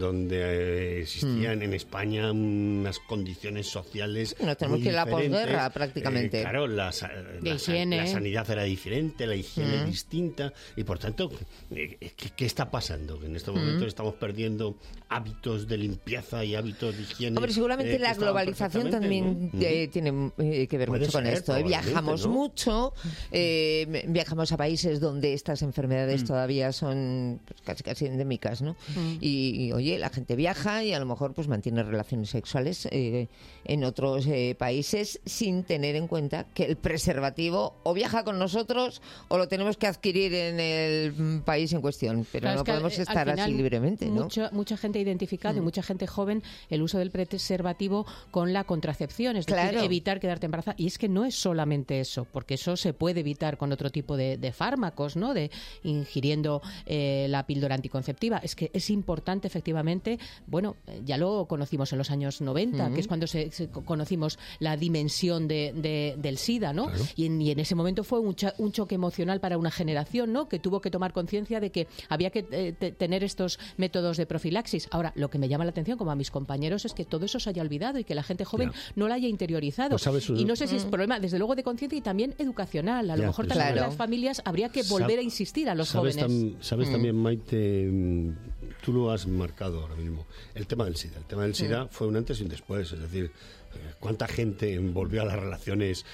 Donde existían en España unas condiciones sociales. No tenemos que ir a la posguerra prácticamente. Claro, la sanidad era diferente, la higiene distinta y por tanto, ¿qué está pasando? Que en estos momentos estamos perdiendo hábitos de limpieza y hábitos de higiene. Hombre, seguramente la globalización también tiene que ver mucho con esto. Viajamos mucho, viajamos a países donde estas enfermedades todavía son pues, casi endémicas, ¿no? Y oye, la gente viaja y a lo mejor pues mantiene relaciones sexuales en otros países sin tener en cuenta que el preservativo o viaja con nosotros o lo tenemos que adquirir en el país en cuestión, pero claro, no podemos estar así libremente, ¿no? Mucha gente ha identificado y mucha gente joven el uso del preservativo con la contracepción, es decir, Claro. evitar quedarte embarazada. Y es que no es solamente eso, porque eso se puede evitar con otro tipo de fármacos, ¿no? De ingiriendo la píldora anticonceptiva. Es que es importante, efectivamente, bueno, ya lo conocimos en los años 90, que es cuando conocimos la dimensión del SIDA, ¿no? Claro. Y en ese momento fue un choque emocional para una generación, ¿no? Que tuvo que tomar conciencia de que había que tener estos métodos de profilaxis. Ahora, lo que me llama la atención, como a mis compañeros, es que todo eso se haya olvidado y que la gente joven no lo haya interiorizado. Pues y no sé si es problema, desde luego, de conciencia y también educacional. A lo mejor también en las familias habría que volver a insistir a los jóvenes. Sabes también, Maite, tú lo has marcado ahora mismo, el tema del SIDA. El tema del SIDA fue un antes y un después, es decir, ¿cuánta gente volvió a las relaciones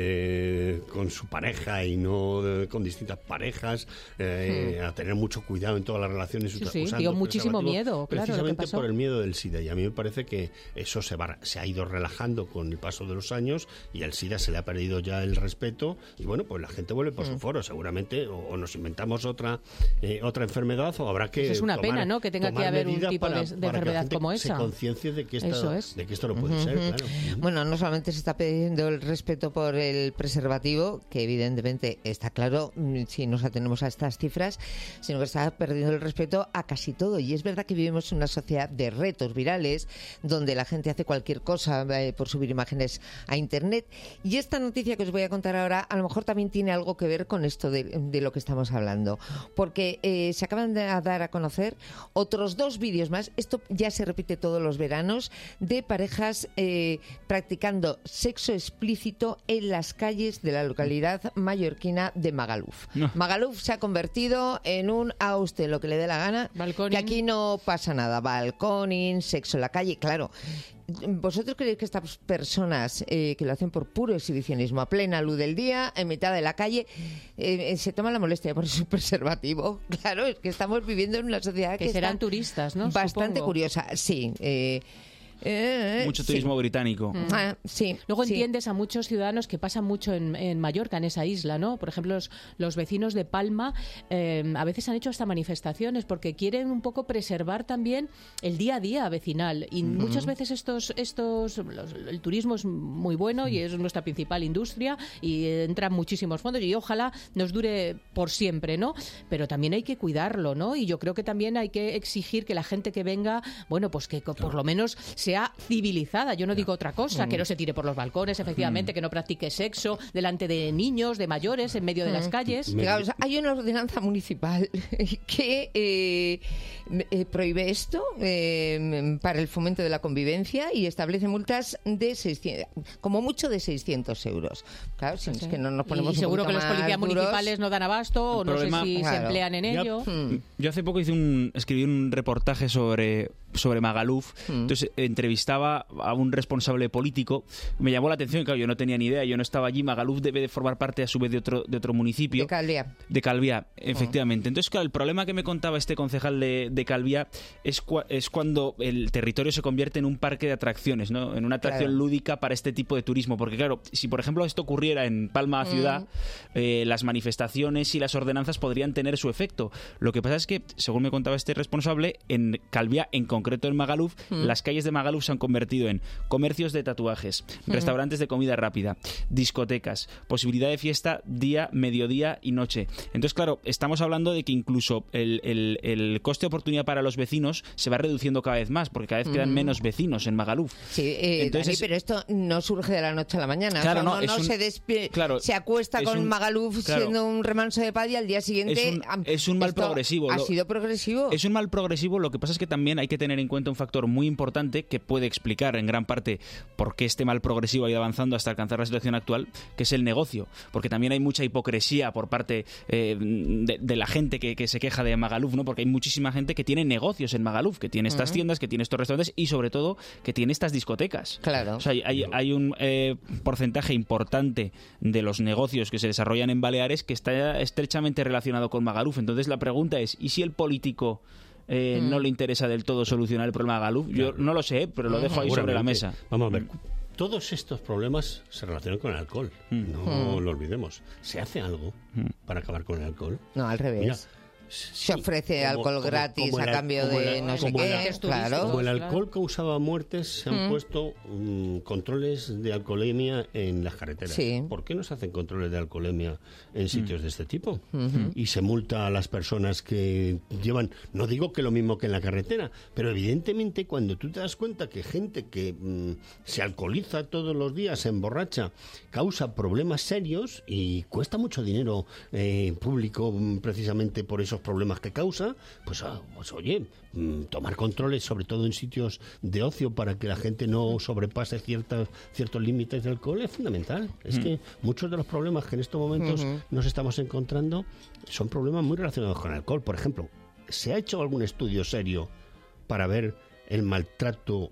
con su pareja y no con distintas parejas? A tener mucho cuidado en todas las relaciones. Dio muchísimo miedo, precisamente por el miedo del SIDA. Y a mí me parece que eso se ha ido relajando con el paso de los años y al SIDA se le ha perdido ya el respeto. Y bueno, pues la gente vuelve por su foro, seguramente. O nos inventamos otra enfermedad o habrá que. Es una pena, ¿no? Que tenga que haber un tipo de enfermedad como esa. Se conciencie de que esto no puede ser, claro. Bueno, no solamente se está pidiendo el respeto por el preservativo, que evidentemente está claro si nos atenemos a estas cifras, sino que está perdiendo el respeto a casi todo. Y es verdad que vivimos en una sociedad de retos virales, donde la gente hace cualquier cosa por subir imágenes a Internet. Y esta noticia que os voy a contar ahora, a lo mejor también tiene algo que ver con esto de lo que estamos hablando. Porque se acaban de dar a conocer otros 2 vídeos más, esto ya se repite todos los veranos, de parejas practicando sexo explícito en las calles de la localidad mallorquina de Magaluf. Magaluf se ha convertido en un a usted lo que le dé la gana, que aquí no pasa nada, balconing, sexo en la calle, claro. ¿Vosotros creéis que estas personas que lo hacen por puro exhibicionismo, a plena luz del día, en mitad de la calle, se toman la molestia por su preservativo? Claro, es que estamos viviendo en una sociedad que serán turistas, ¿no? Bastante Supongo. Curiosa, sí. Mucho turismo británico. Sí. Luego entiendes a muchos ciudadanos que pasan mucho en Mallorca, en esa isla, ¿no? Por ejemplo, los vecinos de Palma a veces han hecho hasta manifestaciones porque quieren un poco preservar también el día a día vecinal. Y muchas veces el turismo es muy bueno y es nuestra principal industria y entran muchísimos fondos y ojalá nos dure por siempre, ¿no? Pero también hay que cuidarlo, ¿no? Y yo creo que también hay que exigir que la gente que venga, bueno, pues que por lo menos sea civilizada. Yo no digo otra cosa, que no se tire por los balcones, efectivamente, que no practique sexo delante de niños, de mayores, en medio de las calles. Fijaos, hay una ordenanza municipal que prohíbe esto para el fomento de la convivencia y establece multas de 600, como mucho de 600 euros. Claro, si es que no nos ponemos y seguro que los policías municipales no dan abasto o no sé si se emplean en ello. Yo hace poco escribí un reportaje sobre Magaluf. Entonces entrevistaba a un responsable político. Me llamó la atención, claro, yo no tenía ni idea, yo no estaba allí. Magaluf debe de formar parte a su vez de otro municipio. De Calviá, efectivamente. Entonces, claro, el problema que me contaba este concejal de Calviá es cuando el territorio se convierte en un parque de atracciones, ¿no? En una atracción lúdica para este tipo de turismo. Porque, claro, si por ejemplo esto ocurriera en Palma ciudad, las manifestaciones y las ordenanzas podrían tener su efecto. Lo que pasa es que, según me contaba este responsable, en Calviá, en concreto en Magaluf, las calles de Magaluf se han convertido en comercios de tatuajes, restaurantes de comida rápida, discotecas, posibilidad de fiesta día, mediodía y noche. Entonces, claro, estamos hablando de que incluso el coste de oportunidad para los vecinos se va reduciendo cada vez más, porque cada vez quedan menos vecinos en Magaluf. Sí, Dani, pero esto no surge de la noche a la mañana. Claro, o sea, se acuesta con Magaluf siendo un remanso de paz y al día siguiente... Es un mal progresivo. ¿Ha sido progresivo? Es un mal progresivo, lo que pasa es que también hay que tener en cuenta un factor muy importante que puede explicar en gran parte por qué este mal progresivo ha ido avanzando hasta alcanzar la situación actual, que es el negocio, porque también hay mucha hipocresía por parte de la gente que se queja de Magaluf, ¿no? Porque hay muchísima gente que tiene negocios en Magaluf, que tiene estas tiendas, que tiene estos restaurantes y sobre todo que tiene estas discotecas. Claro. O sea, hay un porcentaje importante de los negocios que se desarrollan en Baleares que está estrechamente relacionado con Magaluf. Entonces la pregunta es, ¿y si el político no le interesa del todo solucionar el problema de Magaluf? Yo no lo sé, pero lo dejo ahí sobre la mesa. Vamos a ver. Todos estos problemas se relacionan con el alcohol. No lo olvidemos. ¿Se hace algo para acabar con el alcohol? No, al revés. Mira, se ofrece alcohol gratis a cambio de no sé qué, claro. Como el alcohol causaba muertes, se han puesto controles de alcoholemia en las carreteras. Sí. ¿Por qué no se hacen controles de alcoholemia en sitios de este tipo? Y se multa a las personas que llevan, no digo que lo mismo que en la carretera, pero evidentemente cuando tú te das cuenta que gente que se alcoholiza todos los días, se emborracha, causa problemas serios y cuesta mucho dinero público precisamente por esos problemas que causa, pues oye, tomar controles, sobre todo en sitios de ocio, para que la gente no sobrepase ciertos límites de alcohol, es fundamental. Es que muchos de los problemas que en estos momentos nos estamos encontrando son problemas muy relacionados con el alcohol. Por ejemplo, ¿se ha hecho algún estudio serio para ver el maltrato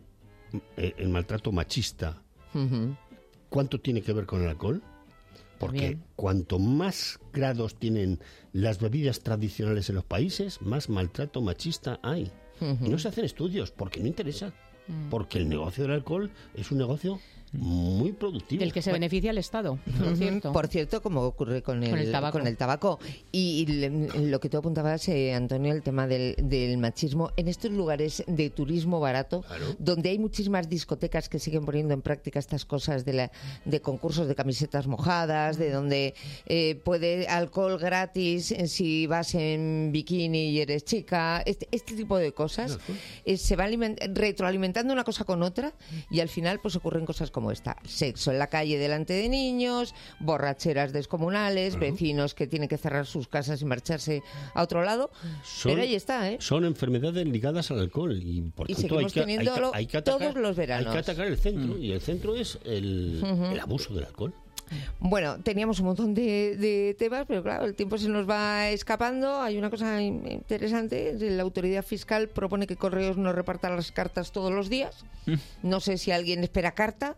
machista? ¿Cuánto tiene que ver con el alcohol? Porque cuanto más grados tienen las bebidas tradicionales en los países, más maltrato machista hay. Y no se hacen estudios porque no interesa. Porque el negocio del alcohol es un negocio muy productivo. Del que se beneficia el Estado, por cierto. Por cierto, como ocurre con el tabaco. Y lo que tú apuntabas, Antonio, el tema del machismo, en estos lugares de turismo barato, donde hay muchísimas discotecas que siguen poniendo en práctica estas cosas de concursos de camisetas mojadas, de donde puede alcohol gratis si vas en bikini y eres chica, este tipo de cosas, se va retroalimentando una cosa con otra y al final pues ocurren cosas como esta: sexo en la calle delante de niños, borracheras descomunales, vecinos que tienen que cerrar sus casas y marcharse a otro lado. Pero ahí está, Son enfermedades ligadas al alcohol y por tanto seguimos teniéndolo todos los veranos. Hay que atacar el centro y el centro es el abuso del alcohol. Bueno, teníamos un montón de temas, pero claro, el tiempo se nos va escapando. Hay una cosa interesante: la autoridad fiscal propone que Correos no reparta las cartas todos los días. No sé si alguien espera carta,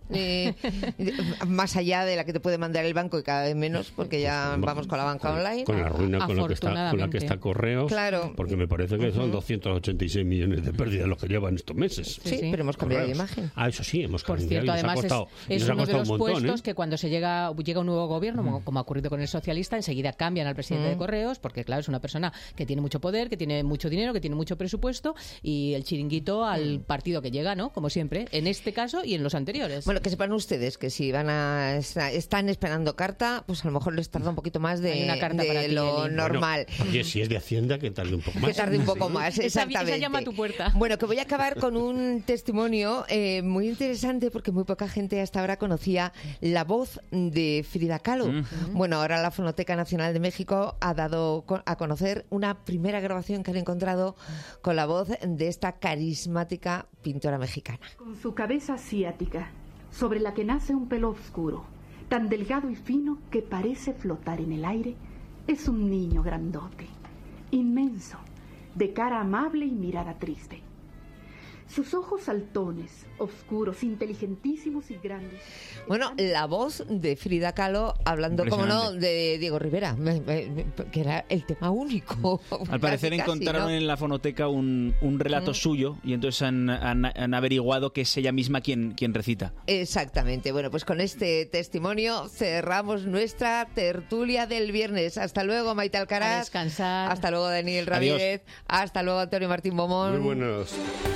más allá de la que te puede mandar el banco, y cada vez menos, porque ya vamos con la banca online. Con la ruina con la que está Correos, claro. Porque me parece que son 286 millones de pérdidas los que llevan estos meses. Sí, pero hemos cambiado de imagen. Eso sí, hemos cambiado. Por cierto, además es uno de los puestos que cuando se llega un nuevo gobierno, como ha ocurrido con el socialista, enseguida cambian al presidente de Correos, porque claro, es una persona que tiene mucho poder, que tiene mucho dinero, que tiene mucho presupuesto, y el chiringuito al partido que llega, ¿no? Como siempre, en este caso y en los anteriores. Bueno, que sepan ustedes que si están esperando carta, pues a lo mejor les tarda un poquito más de lo normal. Bueno, oye, si es de Hacienda, que tarde un poco más. Que tarde un poco más, exactamente. Esa llama a tu puerta. Bueno, que voy a acabar con un testimonio muy interesante, porque muy poca gente hasta ahora conocía la voz de Frida Kahlo. Bueno, ahora la Fonoteca Nacional de México ha dado a conocer una primera grabación que han encontrado con la voz de esta carismática pintora mexicana. Con su cabeza asiática, sobre la que nace un pelo oscuro, tan delgado y fino que parece flotar en el aire, es un niño grandote, inmenso, de cara amable y mirada triste. Sus ojos saltones, oscuros, inteligentísimos y grandes. Bueno, la voz de Frida Kahlo hablando, como no, de Diego Rivera, que era el tema único. Al parecer encontraron en la fonoteca un relato suyo y entonces han averiguado que es ella misma quien recita. Exactamente. Bueno, pues con este testimonio cerramos nuestra tertulia del viernes. Hasta luego, Maite Alcaraz. A descansar. Hasta luego, Daniel Ramírez. Adiós. Hasta luego, Antonio Martín Bomón. Muy buenos.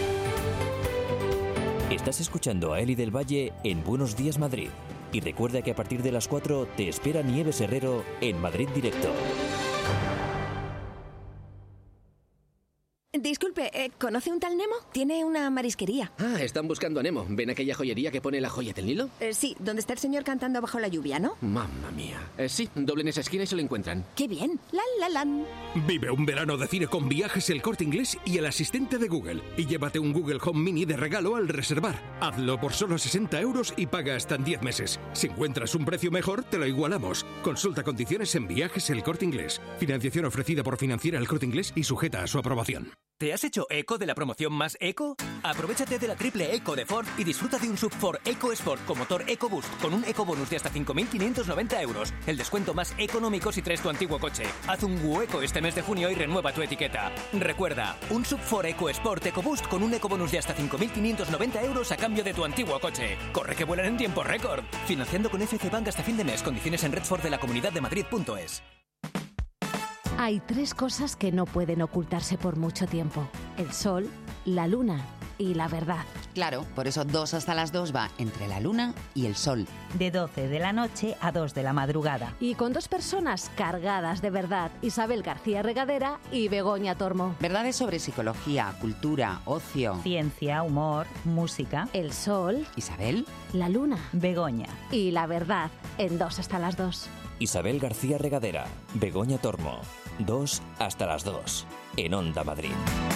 Estás escuchando a Eli del Valle en Buenos Días Madrid. Y recuerda que a partir de las 4 te espera Nieves Herrero en Madrid Directo. Disculpe, ¿conoce un tal Nemo? Tiene una marisquería. Ah, están buscando a Nemo. ¿Ven aquella joyería que pone la joya del Nilo? Sí, donde está el señor cantando bajo la lluvia, ¿no? Mamma mía. Sí, doblen esa esquina y se lo encuentran. ¡Qué bien! ¡Lan! Vive un verano de cine con Viajes El Corte Inglés y el asistente de Google. Y llévate un Google Home Mini de regalo al reservar. Hazlo por solo 60 euros y paga hasta en 10 meses. Si encuentras un precio mejor, te lo igualamos. Consulta condiciones en Viajes El Corte Inglés. Financiación ofrecida por Financiera El Corte Inglés y sujeta a su aprobación. ¿Te has hecho eco de la promoción más eco? Aprovechate de la triple eco de Ford y disfruta de un SUV Ford EcoSport con motor EcoBoost con un ecobonus de hasta 5.590 euros. El descuento más económico si traes tu antiguo coche. Haz un hueco este mes de junio y renueva tu etiqueta. Recuerda, un SUV Ford EcoSport EcoBoost con un ecobonus de hasta 5.590 euros a cambio de tu antiguo coche. Corre que vuelan en tiempo récord. Financiando con FC Bank hasta fin de mes. Condiciones en redfordelacomunidaddemadrid.es. Hay 3 cosas que no pueden ocultarse por mucho tiempo: el sol, la luna y la verdad. Claro, por eso 2 hasta las 2 va entre la luna y el sol. De 12 de la noche a 2 de la madrugada. Y con 2 personas cargadas de verdad: Isabel García Regadera y Begoña Tormo. Verdades sobre psicología, cultura, ocio, ciencia, humor, música. El sol. Isabel. La luna. Begoña. Y la verdad, en 2 hasta las 2. Isabel García Regadera, Begoña Tormo, 2 hasta las 2, en Onda Madrid.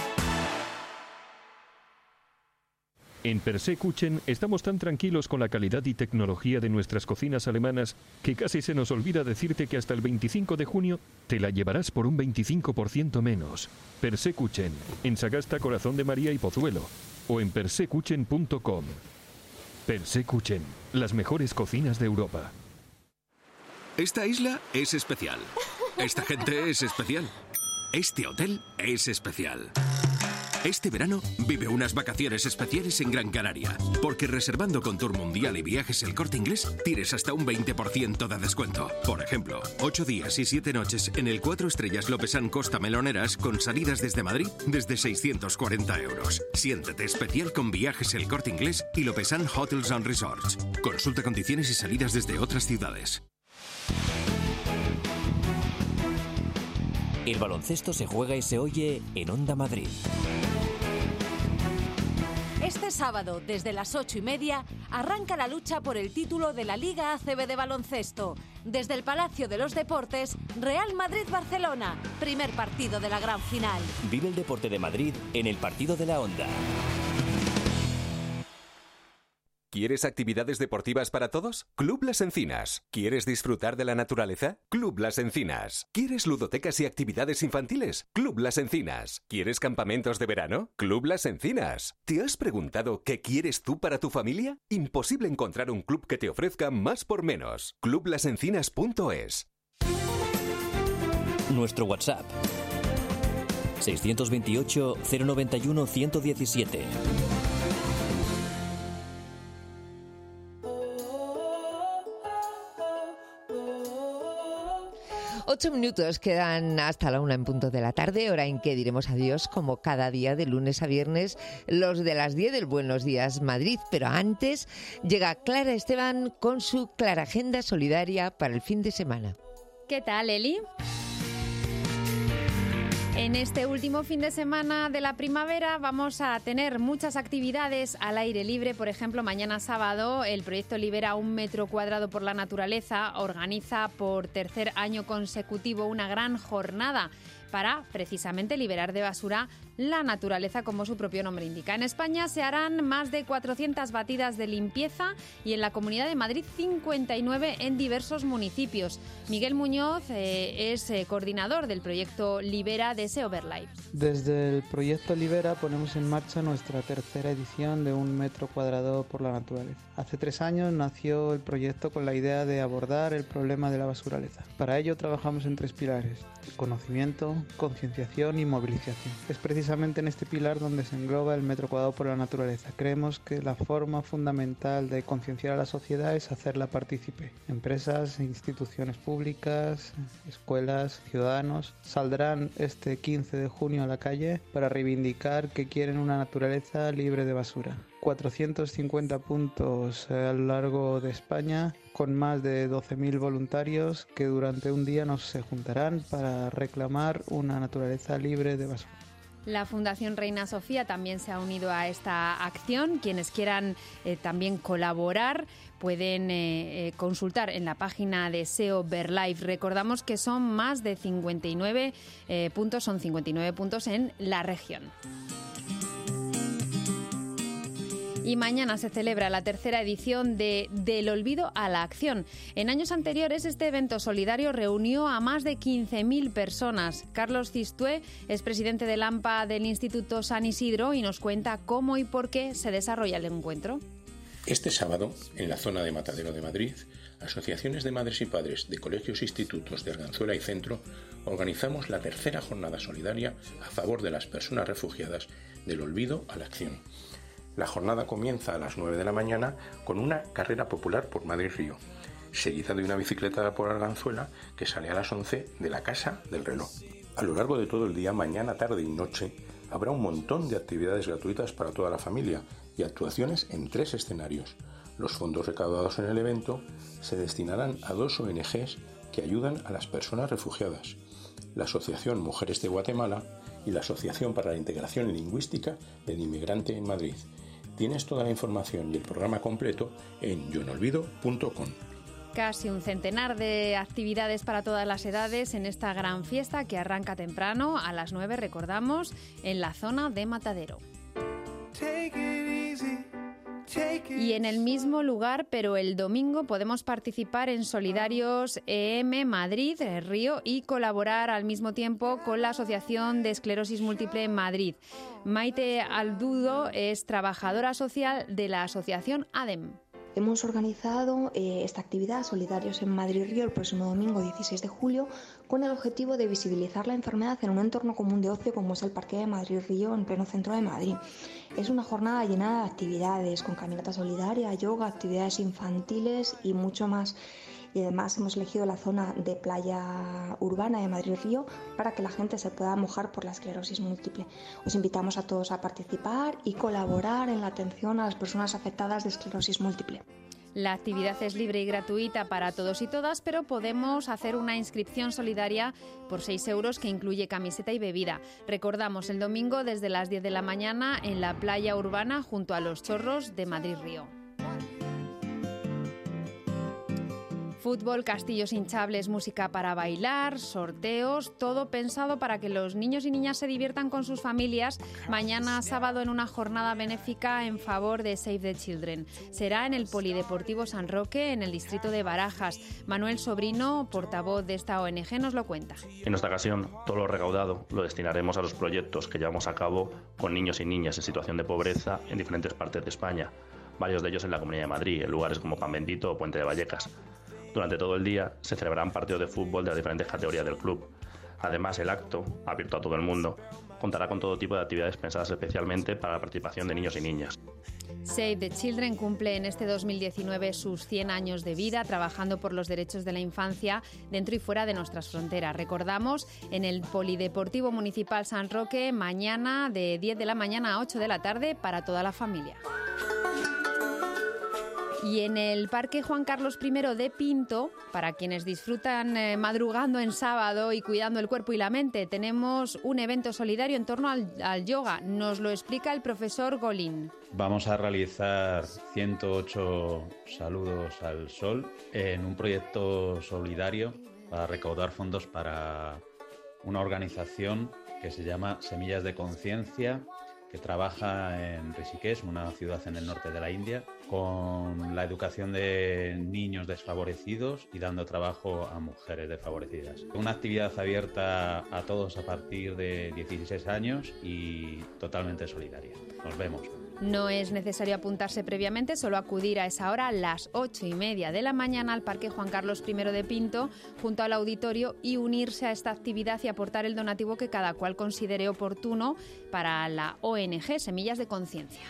En Persekuchen estamos tan tranquilos con la calidad y tecnología de nuestras cocinas alemanas que casi se nos olvida decirte que hasta el 25 de junio te la llevarás por un 25% menos. Persekuchen, en Sagasta, Corazón de María y Pozuelo, o en persekuchen.com. Persekuchen, las mejores cocinas de Europa. Esta isla es especial. Esta gente es especial. Este hotel es especial. Este verano vive unas vacaciones especiales en Gran Canaria, porque reservando con Tour Mundial y Viajes El Corte Inglés tienes hasta un 20% de descuento. Por ejemplo, 8 días y 7 noches en el 4 estrellas Lopesán Costa Meloneras con salidas desde Madrid desde 640 euros. Siéntete especial con Viajes El Corte Inglés y Lopesán Hotels and Resorts. Consulta condiciones y salidas desde otras ciudades. El baloncesto se juega y se oye en Onda Madrid. Este sábado, desde las 8:30, arranca la lucha por el título de la Liga ACB de baloncesto. Desde el Palacio de los Deportes, Real Madrid-Barcelona, primer partido de la gran final. Vive el deporte de Madrid en el partido de la Onda. ¿Quieres actividades deportivas para todos? Club Las Encinas. ¿Quieres disfrutar de la naturaleza? Club Las Encinas. ¿Quieres ludotecas y actividades infantiles? Club Las Encinas. ¿Quieres campamentos de verano? Club Las Encinas. ¿Te has preguntado qué quieres tú para tu familia? Imposible encontrar un club que te ofrezca más por menos. Clublasencinas.es. Nuestro WhatsApp: 628 091 117. 8 minutos quedan hasta la 1 en punto de la tarde, hora en que diremos adiós como cada día de lunes a viernes, los de las 10 del Buenos Días Madrid. Pero antes llega Clara Esteban con su Clara Agenda Solidaria para el fin de semana. ¿Qué tal, Eli? En este último fin de semana de la primavera vamos a tener muchas actividades al aire libre. Por ejemplo, mañana sábado el proyecto Libera 1 metro cuadrado por la naturaleza organiza por tercer año consecutivo una gran jornada para precisamente liberar de basura la naturaleza, como su propio nombre indica. En España se harán más de 400 batidas de limpieza y en la Comunidad de Madrid 59 en diversos municipios. Miguel Muñoz es coordinador del proyecto Libera de SEO Verlife. Desde el proyecto Libera ponemos en marcha nuestra tercera edición de 1 metro cuadrado por la naturaleza. Hace 3 años nació el proyecto con la idea de abordar el problema de la basuraleza. Para ello trabajamos en 3 pilares: conocimiento, concienciación y movilización. Es precisamente en este pilar donde se engloba el metro cuadrado por la naturaleza. Creemos que la forma fundamental de concienciar a la sociedad es hacerla partícipe. Empresas, instituciones públicas, escuelas, ciudadanos saldrán este 15 de junio a la calle para reivindicar que quieren una naturaleza libre de basura. 450 puntos a lo largo de España, con más de 12.000 voluntarios que durante un día nos se juntarán para reclamar una naturaleza libre de basura. La Fundación Reina Sofía también se ha unido a esta acción. Quienes quieran también colaborar pueden consultar en la página de SEO Verlife. Recordamos que son más de 59 puntos, son 59 puntos en la región. Y mañana se celebra la tercera edición de Del Olvido a la Acción. En años anteriores, este evento solidario reunió a más de 15.000 personas. Carlos Cistué es presidente del AMPA del Instituto San Isidro y nos cuenta cómo y por qué se desarrolla el encuentro. Este sábado, en la zona de Matadero de Madrid, asociaciones de madres y padres de colegios e institutos de Arganzuela y Centro organizamos la tercera jornada solidaria a favor de las personas refugiadas del olvido a la acción. La jornada comienza a las 9 de la mañana con una carrera popular por Madrid-Río seguida de una bicicleta por Arganzuela que sale a las 11 de la Casa del Reloj. A lo largo de todo el día, mañana, tarde y noche, habrá un montón de actividades gratuitas para toda la familia y actuaciones en 3 escenarios. Los fondos recaudados en el evento se destinarán a 2 ONGs que ayudan a las personas refugiadas: la Asociación Mujeres de Guatemala y la Asociación para la Integración Lingüística del Inmigrante en Madrid. Tienes toda la información y el programa completo en yonoolvido.com. Casi un centenar de actividades para todas las edades en esta gran fiesta que arranca temprano, a las 9, recordamos, en la zona de Matadero. Y en el mismo lugar, pero el domingo, podemos participar en Solidarios EM Madrid, Río, y colaborar al mismo tiempo con la Asociación de Esclerosis Múltiple Madrid. Maite Aldudo es trabajadora social de la Asociación ADEM. Hemos organizado esta actividad Solidarios en Madrid-Río el próximo domingo 16 de julio con el objetivo de visibilizar la enfermedad en un entorno común de ocio como es el Parque de Madrid-Río en pleno centro de Madrid. Es una jornada llena de actividades con caminata solidaria, yoga, actividades infantiles y mucho más. Y además hemos elegido la zona de playa urbana de Madrid-Río para que la gente se pueda mojar por la esclerosis múltiple. Os invitamos a todos a participar y colaborar en la atención a las personas afectadas de esclerosis múltiple. La actividad es libre y gratuita para todos y todas, pero podemos hacer una inscripción solidaria por 6 euros que incluye camiseta y bebida. Recordamos, el domingo desde las 10 de la mañana en la playa urbana junto a los Chorros de Madrid-Río. Fútbol, castillos hinchables, música para bailar, sorteos, todo pensado para que los niños y niñas se diviertan con sus familias mañana sábado en una jornada benéfica en favor de Save the Children. Será en el Polideportivo San Roque, en el distrito de Barajas. Manuel Sobrino, portavoz de esta ONG, nos lo cuenta. En esta ocasión, todo lo recaudado lo destinaremos a los proyectos que llevamos a cabo con niños y niñas en situación de pobreza en diferentes partes de España, varios de ellos en la Comunidad de Madrid, en lugares como Pan Bendito o Puente de Vallecas. Durante todo el día se celebrarán partidos de fútbol de las diferentes categorías del club. Además, el acto, abierto a todo el mundo, contará con todo tipo de actividades pensadas especialmente para la participación de niños y niñas. Save the Children cumple en este 2019 sus 100 años de vida, trabajando por los derechos de la infancia dentro y fuera de nuestras fronteras. Recordamos, en el Polideportivo Municipal San Roque, mañana de 10 de la mañana a 8 de la tarde para toda la familia. Y en el Parque Juan Carlos I de Pinto, para quienes disfrutan madrugando en sábado y cuidando el cuerpo y la mente, tenemos un evento solidario en torno al yoga. Nos lo explica el profesor Golín. Vamos a realizar 108 saludos al sol en un proyecto solidario para recaudar fondos para una organización que se llama Semillas de Conciencia, que trabaja en Rishikesh, una ciudad en el norte de la India, con la educación de niños desfavorecidos y dando trabajo a mujeres desfavorecidas. Una actividad abierta a todos a partir de 16 años y totalmente solidaria. Nos vemos. No es necesario apuntarse previamente, solo acudir a esa hora, a las 8:30 de la mañana, al Parque Juan Carlos I de Pinto, junto al auditorio, y unirse a esta actividad y aportar el donativo que cada cual considere oportuno para la ONG Semillas de Conciencia.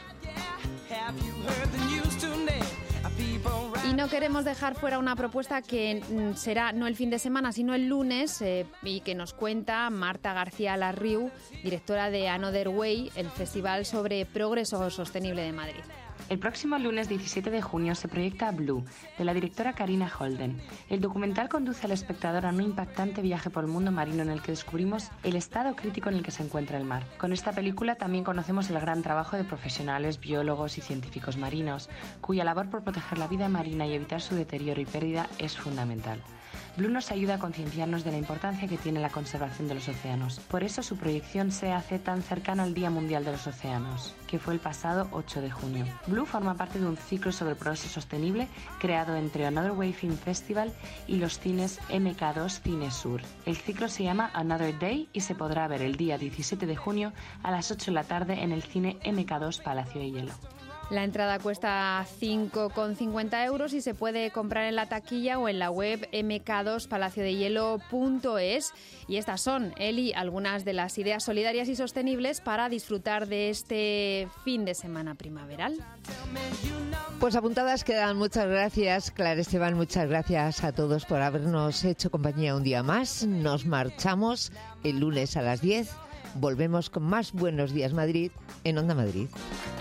Y no queremos dejar fuera una propuesta que será no el fin de semana, sino el lunes, y que nos cuenta Marta García Larriu, directora de Another Way, el festival sobre progreso sostenible de Madrid. El próximo lunes 17 de junio se proyecta Blue, de la directora Karina Holden. El documental conduce al espectador a un impactante viaje por el mundo marino en el que descubrimos el estado crítico en el que se encuentra el mar. Con esta película también conocemos el gran trabajo de profesionales, biólogos y científicos marinos, cuya labor por proteger la vida marina y evitar su deterioro y pérdida es fundamental. Blue nos ayuda a concienciarnos de la importancia que tiene la conservación de los océanos. Por eso su proyección se hace tan cercana al Día Mundial de los Océanos, que fue el pasado 8 de junio. Blue forma parte de un ciclo sobre el progreso sostenible creado entre Another Way Film Festival y los cines MK2 Cine Sur. El ciclo se llama Another Day y se podrá ver el día 17 de junio a las 8 de la tarde en el cine MK2 Palacio de Hielo. La entrada cuesta 5,50 euros y se puede comprar en la taquilla o en la web mk2palaciodehhielo.es. Y estas son, Eli, algunas de las ideas solidarias y sostenibles para disfrutar de este fin de semana primaveral. Pues apuntadas quedan. Muchas gracias, Clara Esteban. Muchas gracias a todos por habernos hecho compañía un día más. Nos marchamos el lunes a las 10. Volvemos con más Buenos Días Madrid en Onda Madrid.